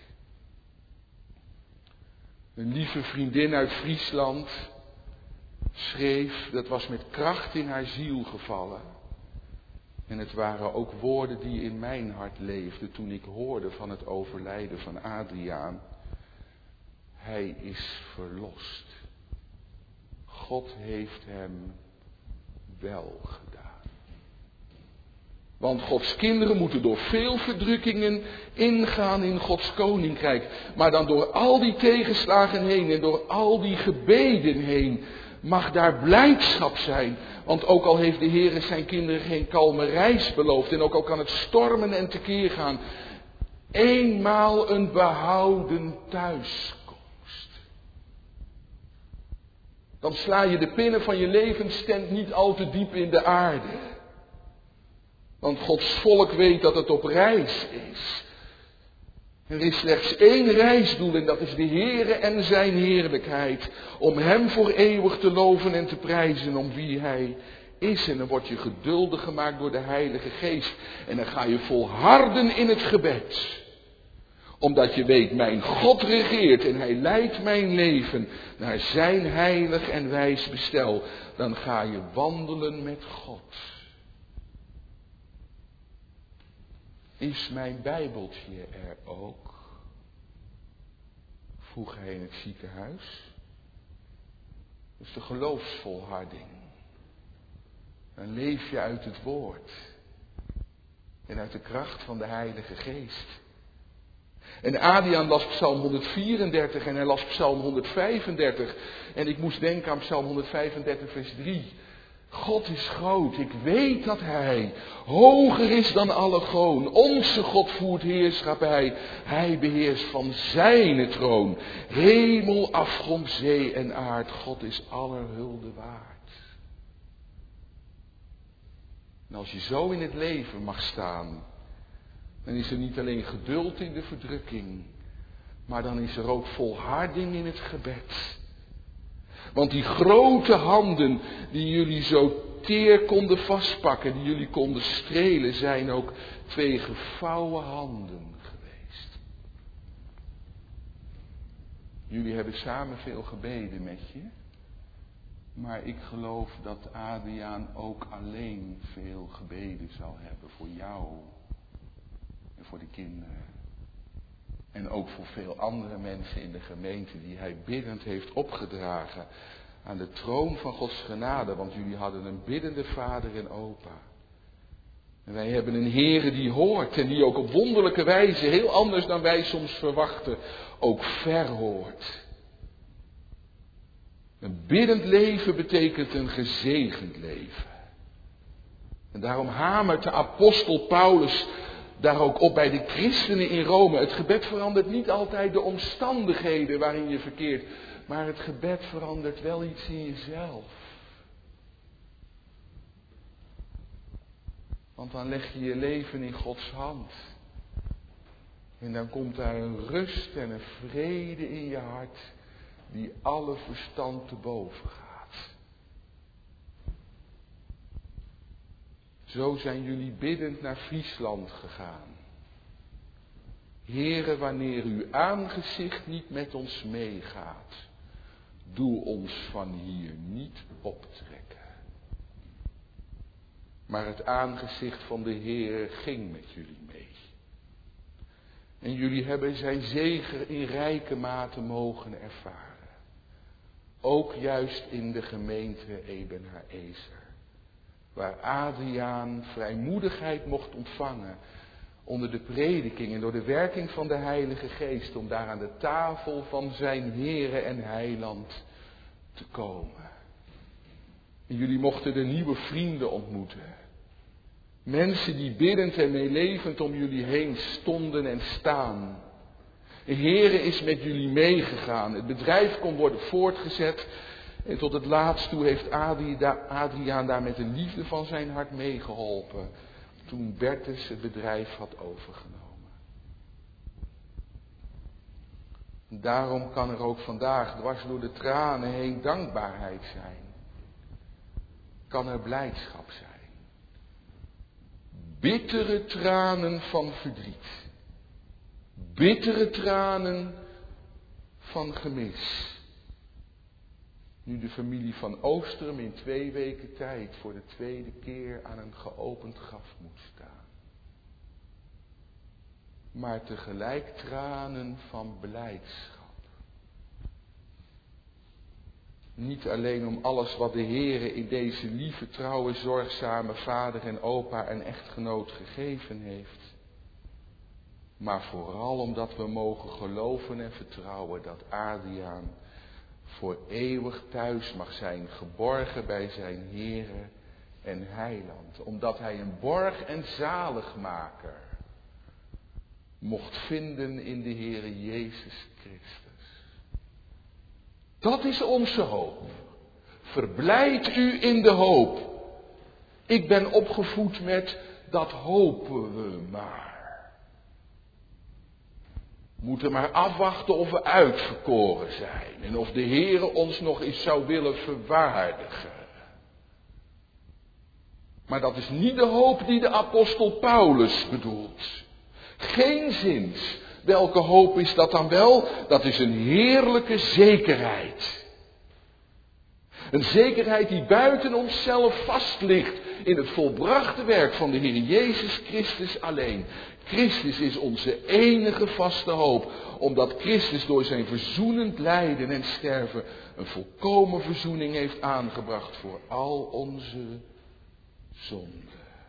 Een lieve vriendin uit Friesland schreef, dat was met kracht in haar ziel gevallen. En het waren ook woorden die in mijn hart leefden toen ik hoorde van het overlijden van Adriaan. Hij is verlost. God heeft hem wel gedaan. Want Gods kinderen moeten door veel verdrukkingen ingaan in Gods koninkrijk. Maar dan door al die tegenslagen heen en door al die gebeden heen mag daar blijdschap zijn. Want ook al heeft de Heer zijn kinderen geen kalme reis beloofd en ook al kan het stormen en tekeer gaan, eenmaal een behouden thuiskomst. Dan sla je de pinnen van je levenstent niet al te diep in de aarde. Want Gods volk weet dat het op reis is. Er is slechts één reisdoel en dat is de Heere en zijn heerlijkheid. Om hem voor eeuwig te loven en te prijzen om wie hij is. En dan word je geduldig gemaakt door de Heilige Geest. En dan ga je volharden in het gebed. Omdat je weet, mijn God regeert en hij leidt mijn leven naar zijn heilig en wijs bestel. Dan ga je wandelen met God. Is mijn Bijbeltje er ook? Vroeg hij in het ziekenhuis. Dat is de geloofsvolharding. Dan leef je uit het woord. En uit de kracht van de Heilige Geest. En Adriaan las Psalm honderdvierendertig en hij las Psalm honderdvijfendertig. En ik moest denken aan Psalm honderdvijfendertig vers drie. God is groot, ik weet dat hij hoger is dan alle kroon. Onze God voert heerschappij, hij beheerst van zijn troon. Hemel, afgrond, zee en aard, God is aller hulde waard. En als je zo in het leven mag staan, Dan is er niet alleen geduld in de verdrukking, maar dan is er ook volharding in het gebed. Want die grote handen die jullie zo teer konden vastpakken, die jullie konden strelen, zijn ook twee gevouwen handen geweest. Jullie hebben samen veel gebeden met je, maar ik geloof dat Adriaan ook alleen veel gebeden zal hebben voor jou en voor de kinderen. En ook voor veel andere mensen in de gemeente die hij biddend heeft opgedragen aan de troon van Gods genade. Want jullie hadden een biddende vader en opa. En wij hebben een Heere die hoort en die ook op wonderlijke wijze, heel anders dan wij soms verwachten, ook verhoort. Een biddend leven betekent een gezegend leven. En daarom hamert de apostel Paulus daar ook op bij de christenen in Rome. Het gebed verandert niet altijd de omstandigheden waarin je verkeert, maar het gebed verandert wel iets in jezelf. Want dan leg je je leven in Gods hand. En dan komt daar een rust en een vrede in je hart die alle verstand te boven gaat. Zo zijn jullie biddend naar Friesland gegaan. Heere, wanneer uw aangezicht niet met ons meegaat, doe ons van hier niet optrekken. Maar het aangezicht van de Heere ging met jullie mee. En jullie hebben zijn zegen in rijke mate mogen ervaren. Ook juist in de gemeente Ebenezer. Waar Adriaan vrijmoedigheid mocht ontvangen onder de prediking en door de werking van de Heilige Geest om daar aan de tafel van zijn Heere en Heiland te komen. En jullie mochten er nieuwe vrienden ontmoeten. Mensen die biddend en meelevend om jullie heen stonden en staan. De Heere is met jullie meegegaan. Het bedrijf kon worden voortgezet. En tot het laatst toe heeft Adriaan daar met de liefde van zijn hart meegeholpen. Toen Bertus het bedrijf had overgenomen. Daarom kan er ook vandaag dwars door de tranen heen dankbaarheid zijn. Kan er blijdschap zijn. Bittere tranen van verdriet. Bittere tranen van gemis. Nu de familie van Oosterum in twee weken tijd voor de tweede keer aan een geopend graf moet staan. Maar tegelijk tranen van blijdschap. Niet alleen om alles wat de Heere in deze lieve, trouwe, zorgzame vader en opa en echtgenoot gegeven heeft. Maar vooral omdat we mogen geloven en vertrouwen dat Adriaan voor eeuwig thuis mag zijn, geborgen bij zijn Heere en Heiland. Omdat hij een borg en zaligmaker mocht vinden in de Heere Jezus Christus. Dat is onze hoop. Verblijd u in de hoop. Ik ben opgevoed met dat hopen we maar. We moeten maar afwachten of we uitverkoren zijn. En of de Heere ons nog eens zou willen verwaardigen. Maar dat is niet de hoop die de apostel Paulus bedoelt. Geenszins. Welke hoop is dat dan wel? Dat is een heerlijke zekerheid. Een zekerheid die buiten onszelf vast ligt in het volbrachte werk van de Heer Jezus Christus alleen. Christus is onze enige vaste hoop, omdat Christus door zijn verzoenend lijden en sterven een volkomen verzoening heeft aangebracht voor al onze zonden.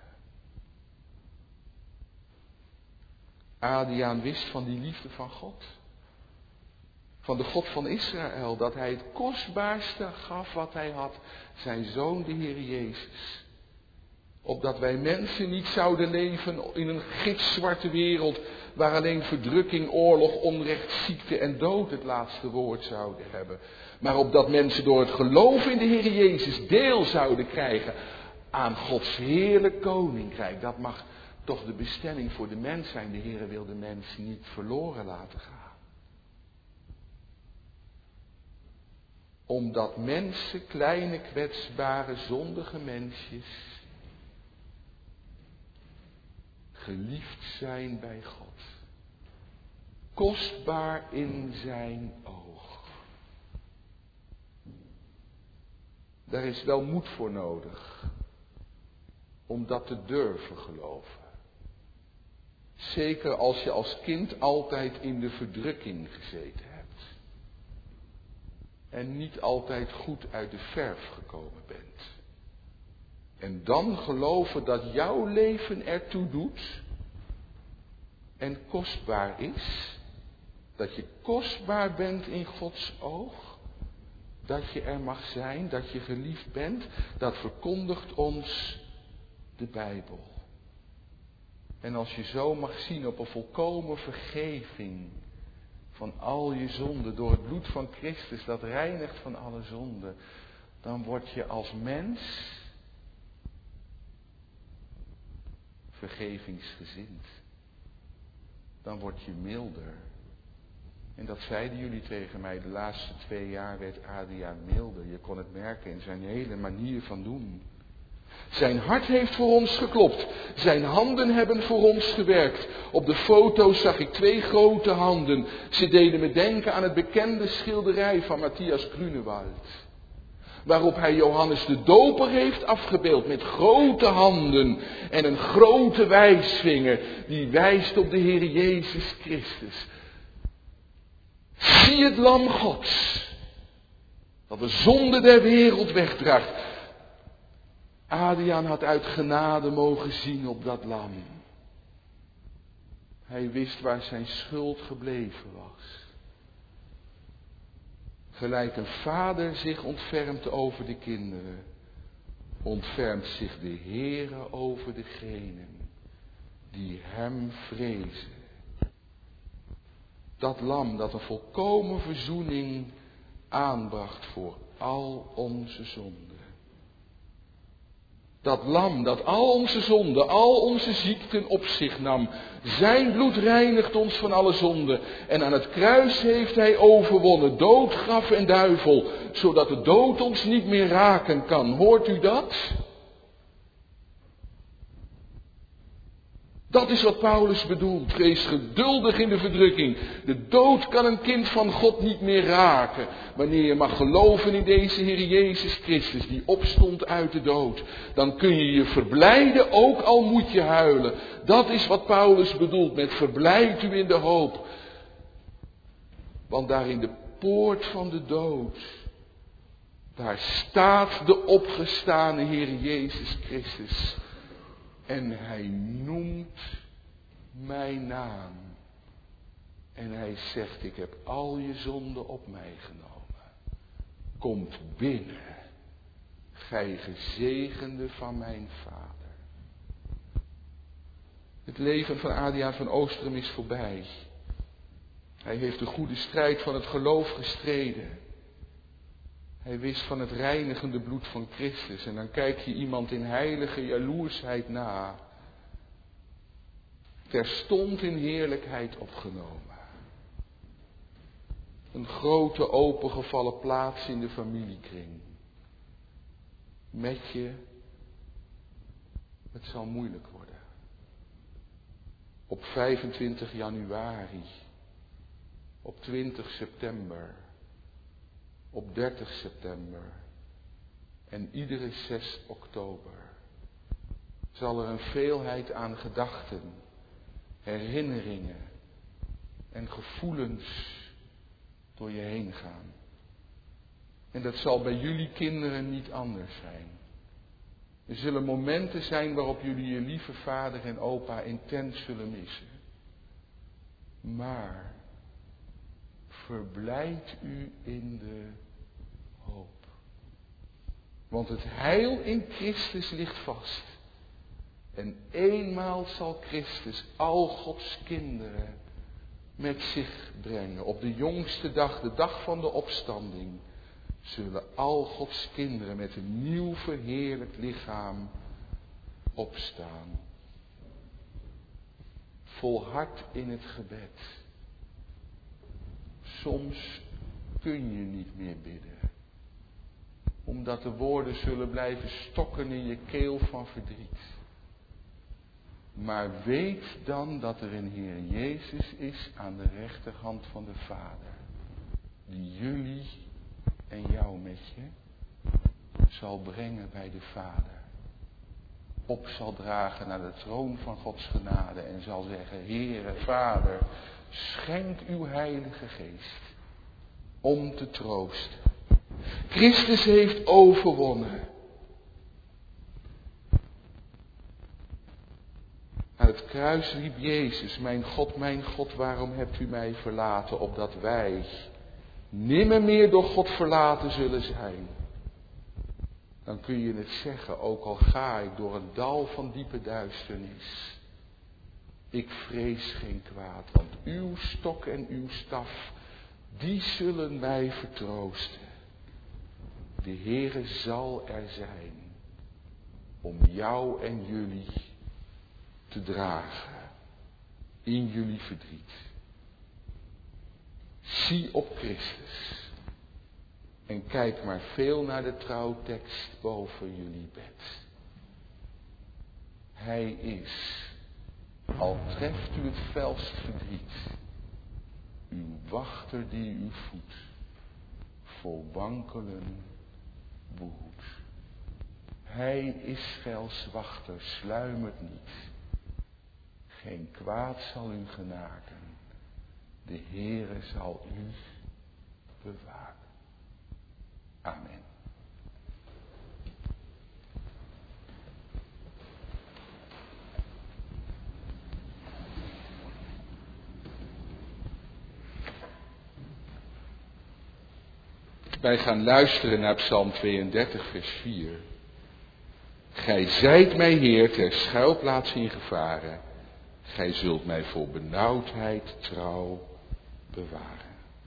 Adriaan wist van die liefde van God. Van de God van Israël. Dat hij het kostbaarste gaf wat hij had. Zijn zoon de Heer Jezus. Opdat wij mensen niet zouden leven in een gitzwarte wereld. Waar alleen verdrukking, oorlog, onrecht, ziekte en dood het laatste woord zouden hebben. Maar opdat mensen door het geloof in de Heer Jezus deel zouden krijgen aan Gods heerlijk koninkrijk. Dat mag toch de bestemming voor de mens zijn. De Heere wil de mens niet verloren laten gaan. Omdat mensen, kleine, kwetsbare, zondige mensjes, geliefd zijn bij God. Kostbaar in zijn oog. Daar is wel moed voor nodig. Om dat te durven geloven. Zeker als je als kind altijd in de verdrukking gezeten hebt. En niet altijd goed uit de verf gekomen bent. En dan geloven dat jouw leven ertoe doet. En kostbaar is. Dat je kostbaar bent in Gods oog. Dat je er mag zijn, dat je geliefd bent. Dat verkondigt ons de Bijbel. En als je zo mag zien op een volkomen vergeving van al je zonden door het bloed van Christus dat reinigt van alle zonden, dan word je als mens vergevingsgezind. Dan word je milder. En dat zeiden jullie tegen mij, de laatste twee jaar werd Adriaan milder. Je kon het merken in zijn hele manier van doen. Zijn hart heeft voor ons geklopt. Zijn handen hebben voor ons gewerkt. Op de foto's zag ik twee grote handen. Ze deden me denken aan het bekende schilderij van Matthias Grunewald. Waarop hij Johannes de Doper heeft afgebeeld met grote handen en een grote wijsvinger die wijst op de Heer Jezus Christus. Zie het lam Gods, dat de zonde der wereld wegdraagt. Adriaan had uit genade mogen zien op dat lam. Hij wist waar zijn schuld gebleven was. Gelijk een vader zich ontfermt over de kinderen, ontfermt zich de Heere over degenen die hem vrezen. Dat lam dat een volkomen verzoening aanbracht voor al onze zonden. Dat lam dat al onze zonden, al onze ziekten op zich nam. Zijn bloed reinigt ons van alle zonden. En aan het kruis heeft hij overwonnen, dood, graf en duivel. Zodat de dood ons niet meer raken kan. Hoort u dat? Dat is wat Paulus bedoelt. Wees geduldig in de verdrukking. De dood kan een kind van God niet meer raken. Wanneer je mag geloven in deze Heer Jezus Christus, die opstond uit de dood. Dan kun je je verblijden, ook al moet je huilen. Dat is wat Paulus bedoelt met verblijd u in de hoop. Want daar in de poort van de dood, daar staat de opgestane Heer Jezus Christus. En hij noemt mijn naam. En hij zegt, ik heb al je zonden op mij genomen. Komt binnen, gij gezegende van mijn Vader. Het leven van Adriaan van Oostrum is voorbij. Hij heeft de goede strijd van het geloof gestreden. Hij wist van het reinigende bloed van Christus. En dan kijk je iemand in heilige jaloersheid na. Terstond in heerlijkheid opgenomen. Een grote opengevallen plaats in de familiekring. Met je, het zal moeilijk worden. Op vijfentwintig januari. Op twintig september. Op dertig september en iedere zes oktober zal er een veelheid aan gedachten, herinneringen en gevoelens door je heen gaan. En dat zal bij jullie kinderen niet anders zijn. Er zullen momenten zijn waarop jullie je lieve vader en opa intens zullen missen. Maar verblijd u in de hoop. Want het heil in Christus ligt vast. En eenmaal zal Christus al Gods kinderen met zich brengen. Op de jongste dag, de dag van de opstanding, zullen al Gods kinderen met een nieuw verheerlijkt lichaam opstaan. volhard in het gebed. Soms kun je niet meer bidden, omdat de woorden zullen blijven stokken in je keel van verdriet. Maar weet dan dat er een Heer Jezus is aan de rechterhand van de Vader, die jullie en jou met je zal brengen bij de Vader. Op zal dragen naar de troon van Gods genade en zal zeggen: Heere, Vader, schenk uw Heilige Geest om te troosten. Christus heeft overwonnen. Aan het kruis riep Jezus: Mijn God, mijn God, waarom hebt u mij verlaten? Opdat wij nimmer meer door God verlaten zullen zijn. Dan kun je het zeggen, ook al ga ik door een dal van diepe duisternis. Ik vrees geen kwaad, want uw stok en uw staf, die zullen mij vertroosten. De Heere zal er zijn om jou en jullie te dragen in jullie verdriet. Zie op Christus en kijk maar veel naar de trouwtekst boven jullie bed. Hij is, al treft u het felst verdriet, uw wachter die u voedt, vol wankelen behoedt. Hij is Gels wachter, sluimert niet. Geen kwaad zal u genaken. De Heere zal u bewaken. Amen. Wij gaan luisteren naar Psalm tweeëndertig, vers vier. Gij zijt mij, Heer, ter schuilplaats in gevaren. Gij zult mij voor benauwdheid trouw bewaren.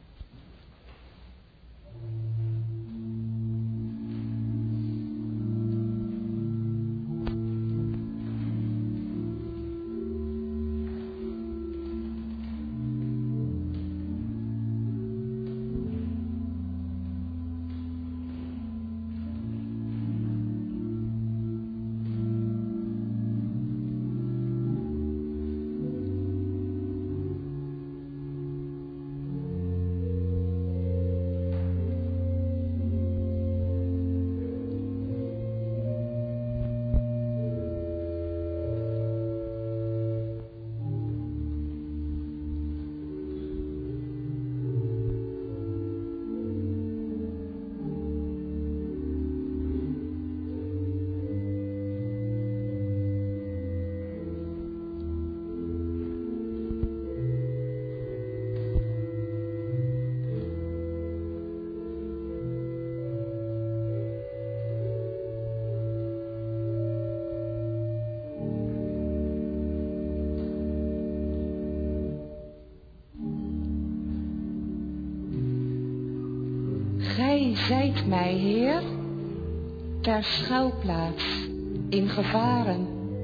Gij zijt mij, Heer, ter schuilplaats in gevaren.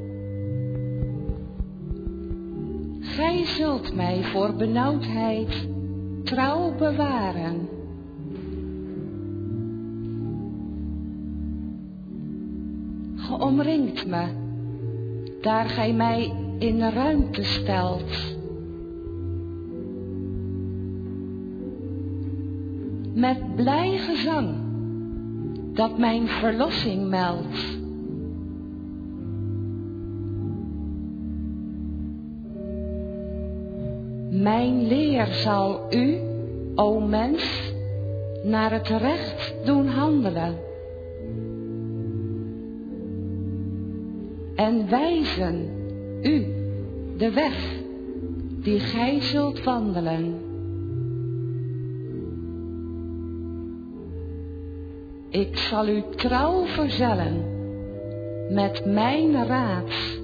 Gij zult mij voor benauwdheid trouw bewaren. Ge omringt me, daar gij mij in ruimte stelt. Met blij gezang, dat mijn verlossing meldt. Mijn leer zal u, o mens, naar het recht doen handelen. En wijzen u de weg die gij zult wandelen. Ik zal u trouw verzellen met mijn raad,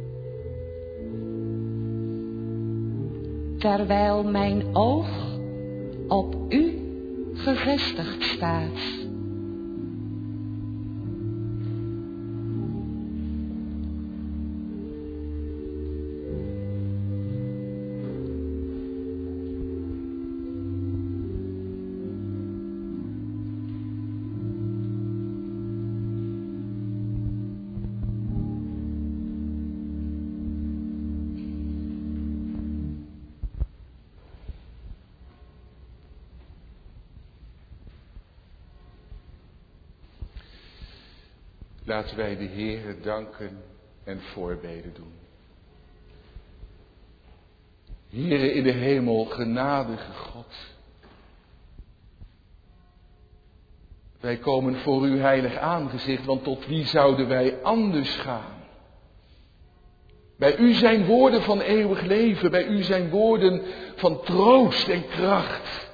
terwijl mijn oog op u gevestigd staat. Laten wij de Heere danken en voorbeden doen. Heere in de hemel, genadige God. Wij komen voor uw heilig aangezicht, want tot wie zouden wij anders gaan? Bij u zijn woorden van eeuwig leven, bij u zijn woorden van troost en kracht.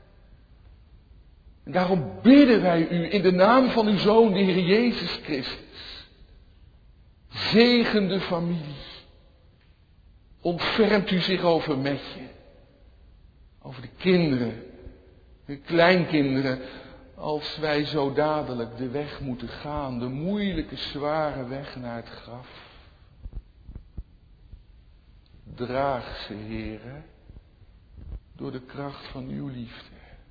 En daarom bidden wij u in de naam van uw Zoon, de Heer Jezus Christus. Zegen de familie. Ontfermt u zich over Metje. Over de kinderen, de kleinkinderen. Als wij zo dadelijk de weg moeten gaan, de moeilijke, zware weg naar het graf. Draag ze, Heere, door de kracht van uw liefde.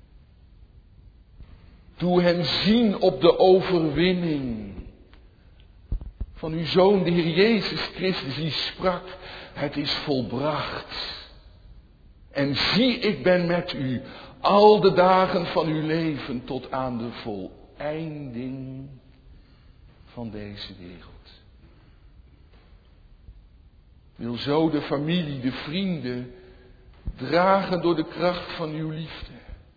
Doe hen zien op de overwinning van uw Zoon, de Heer Jezus Christus, die sprak, het is volbracht. En zie, ik ben met u al de dagen van uw leven tot aan de voleinding van deze wereld. Wil zo de familie, de vrienden, dragen door de kracht van uw liefde.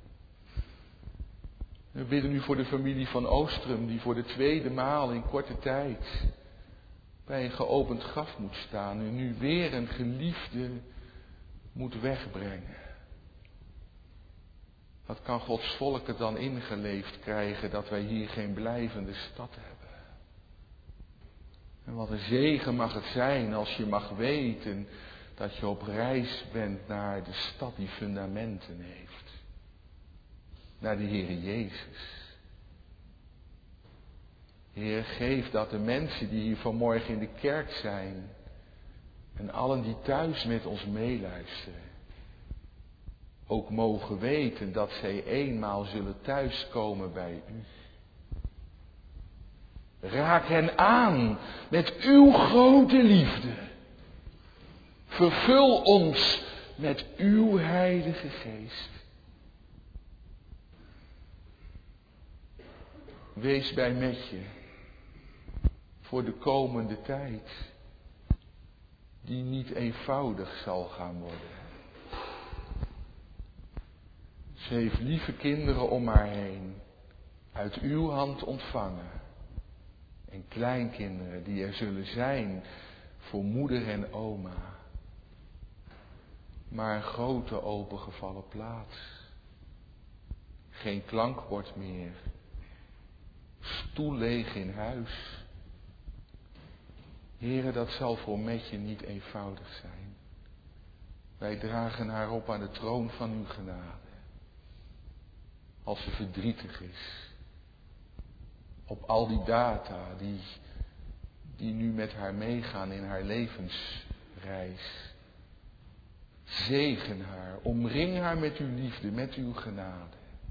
We bidden nu voor de familie van Oostrum, die voor de tweede maal in korte tijd bij een geopend graf moet staan en nu weer een geliefde moet wegbrengen. Wat kan Gods volk het dan ingeleefd krijgen dat wij hier geen blijvende stad hebben? En wat een zegen mag het zijn als je mag weten dat je op reis bent naar de stad die fundamenten heeft. Naar de Heere Jezus. Heer, geef dat de mensen die hier vanmorgen in de kerk zijn en allen die thuis met ons meeluisteren, ook mogen weten dat zij eenmaal zullen thuiskomen bij u. Raak hen aan met uw grote liefde. Vervul ons met uw Heilige Geest. Wees bij Metje voor de komende tijd, die niet eenvoudig zal gaan worden. Ze heeft lieve kinderen om haar heen, uit uw hand ontvangen. En kleinkinderen die er zullen zijn voor moeder en oma. Maar een grote opengevallen plaats. Geen klankbord meer. Stoel leeg in huis. Heere, dat zal voor Metje niet eenvoudig zijn. Wij dragen haar op aan de troon van uw genade. Als ze verdrietig is. Op al die data die, die nu met haar meegaan in haar levensreis. Zegen haar, omring haar met uw liefde, met uw genade.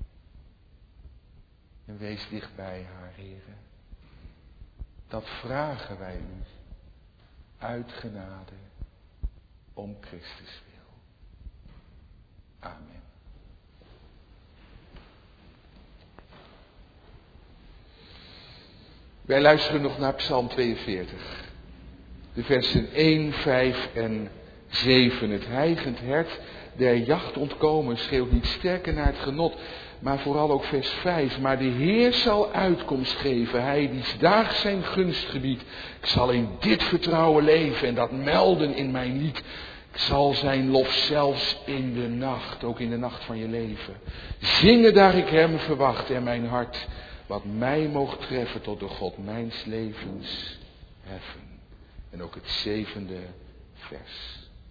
En wees dicht bij haar, Heere. Dat vragen wij u, uit genade, om Christus wil. Amen. Wij luisteren nog naar Psalm tweeënveertig. De versen één, vijf en zeven. Het hijgend hert der jacht ontkomen schreeuwt niet sterker naar het genot, maar vooral ook vers vijf. Maar de Heer zal uitkomst geven, hij die daags zijn gunstgebied. Ik zal in dit vertrouwen leven en dat melden in mijn lied. Ik zal zijn lof zelfs in de nacht, ook in de nacht van je leven. Zingen daar ik hem verwacht en mijn hart, wat mij moogt treffen tot de God mijns levens heffen. En ook het zevende vers.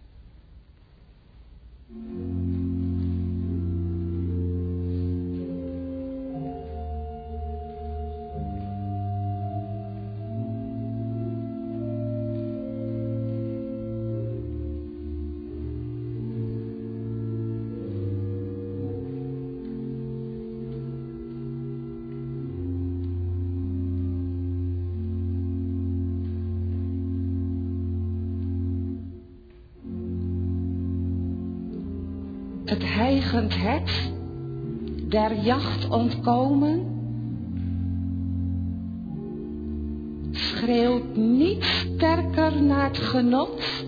Het hijgend hert der jacht ontkomen, schreeuwt niet sterker naar het genot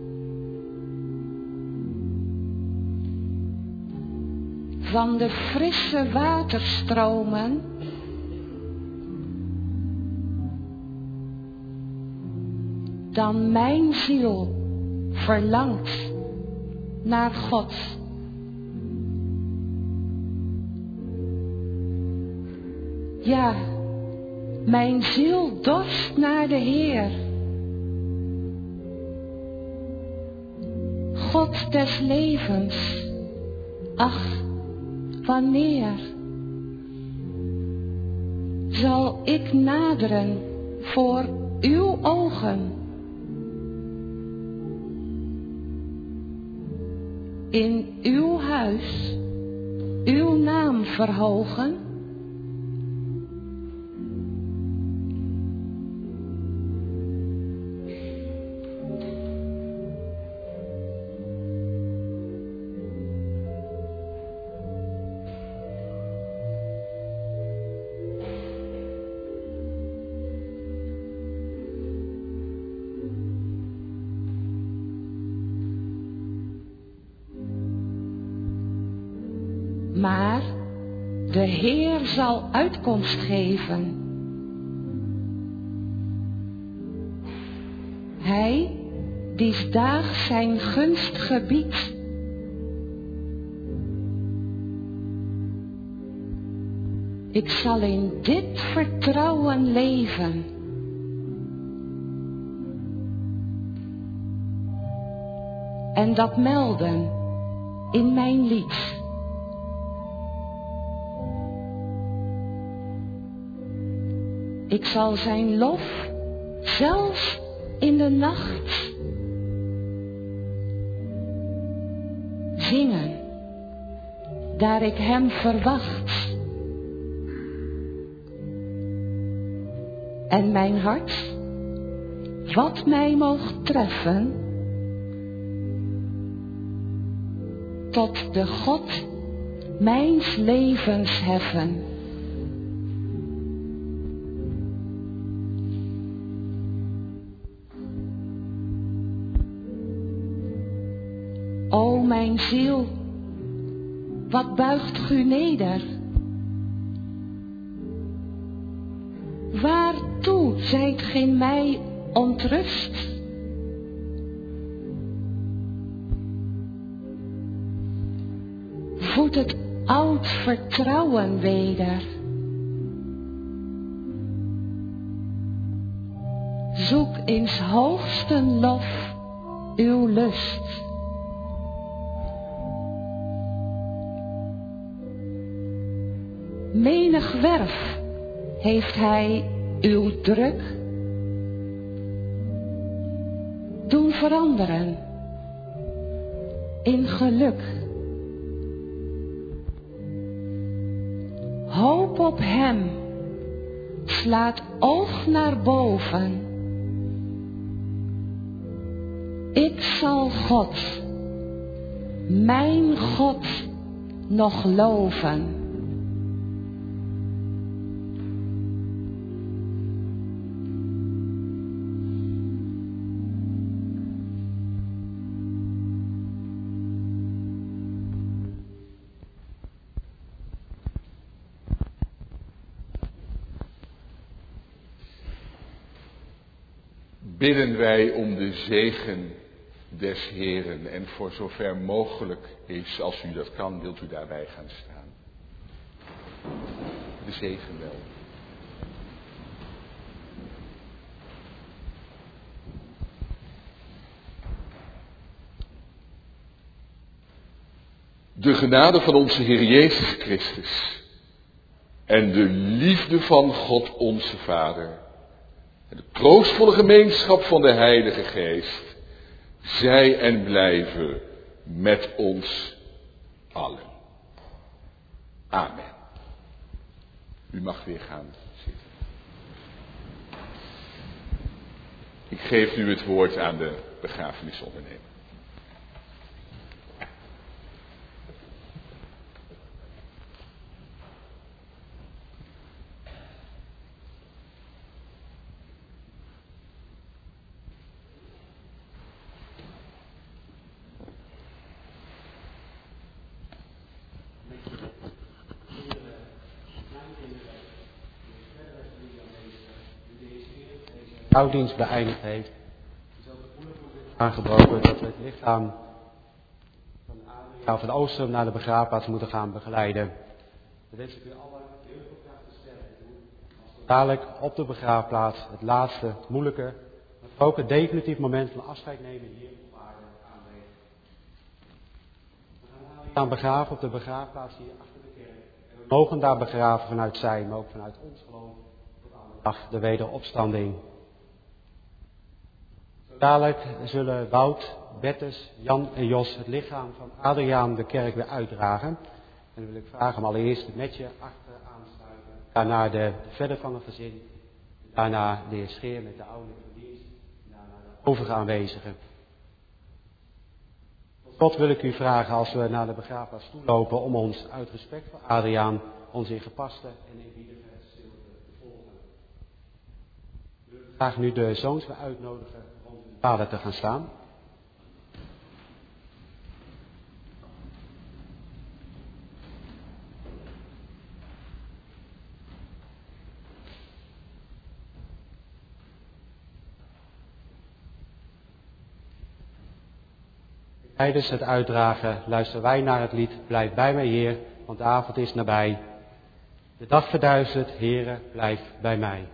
van de frisse waterstromen dan mijn ziel verlangt naar God. Ja, mijn ziel dorst naar de Heer, God des levens. Ach, wanneer zal ik naderen voor uw ogen? In uw huis uw naam verhogen? Maar de Heer zal uitkomst geven. Hij die daags zijn gunst gebiedt. Ik zal in dit vertrouwen leven. En dat melden in mijn lied. Ik zal zijn lof zelfs in de nacht zingen, daar ik hem verwacht. En mijn hart, wat mij moogt treffen, tot de God mijns levens heffen. O mijn ziel, wat buigt u neder? Waartoe zijt gij mij ontrust? Voed het oud vertrouwen weder. Zoek in 's hoogsten lof uw lust. Menig werf heeft hij uw druk doen veranderen in geluk. Hoop op hem, slaat oog naar boven. Ik zal God, mijn God, nog loven. Bidden wij om de zegen des Heeren. En voor zover mogelijk is, als u dat kan, wilt u daarbij gaan staan. De zegen wel. De genade van onze Heer Jezus Christus en de liefde van God onze Vader en de troostvolle gemeenschap van de Heilige Geest zij en blijven met ons allen. Amen. U mag weer gaan zitten. Ik geef nu het woord aan de begrafenisondernemer. rouwdienst beëindigd heeft, is ook het moeilijk aangebroken dat we het lichaam van Adriaan van Oostrum naar de begraafplaats moeten gaan begeleiden. We wensen u alle heel veel kracht en sterkte toe. Als we dadelijk op de begraafplaats het laatste, moeilijke, maar ook het definitief moment van afscheid nemen hier op aarde aanwezig. We gaan Adriaan begraven op de begraafplaats hier achter de kerk. En we mogen daar begraven vanuit zij, maar ook vanuit ons geloof tot aan de dag de wederopstanding. Dadelijk zullen Wout, Bertus, Jan en Jos het lichaam van Adriaan de kerk weer uitdragen. En dan wil ik vragen om allereerst het netje achter aansluiten. Daarna de verder van het gezin. Daarna de heer Scheer met de ouderlijke dienst. Daarna de overige aanwezigen. Tot slot wil ik u vragen als we naar de begraafplaats toe lopen om ons uit respect voor Adriaan ons in gepaste en eerbiedige stilte te volgen. Ik wil graag nu de zoons weer uitnodigen om de vader te gaan staan. Tijdens het uitdragen luisteren wij naar het lied Blijf bij mij, Heer, want de avond is nabij. De dag verduistert, Heere, blijf bij mij.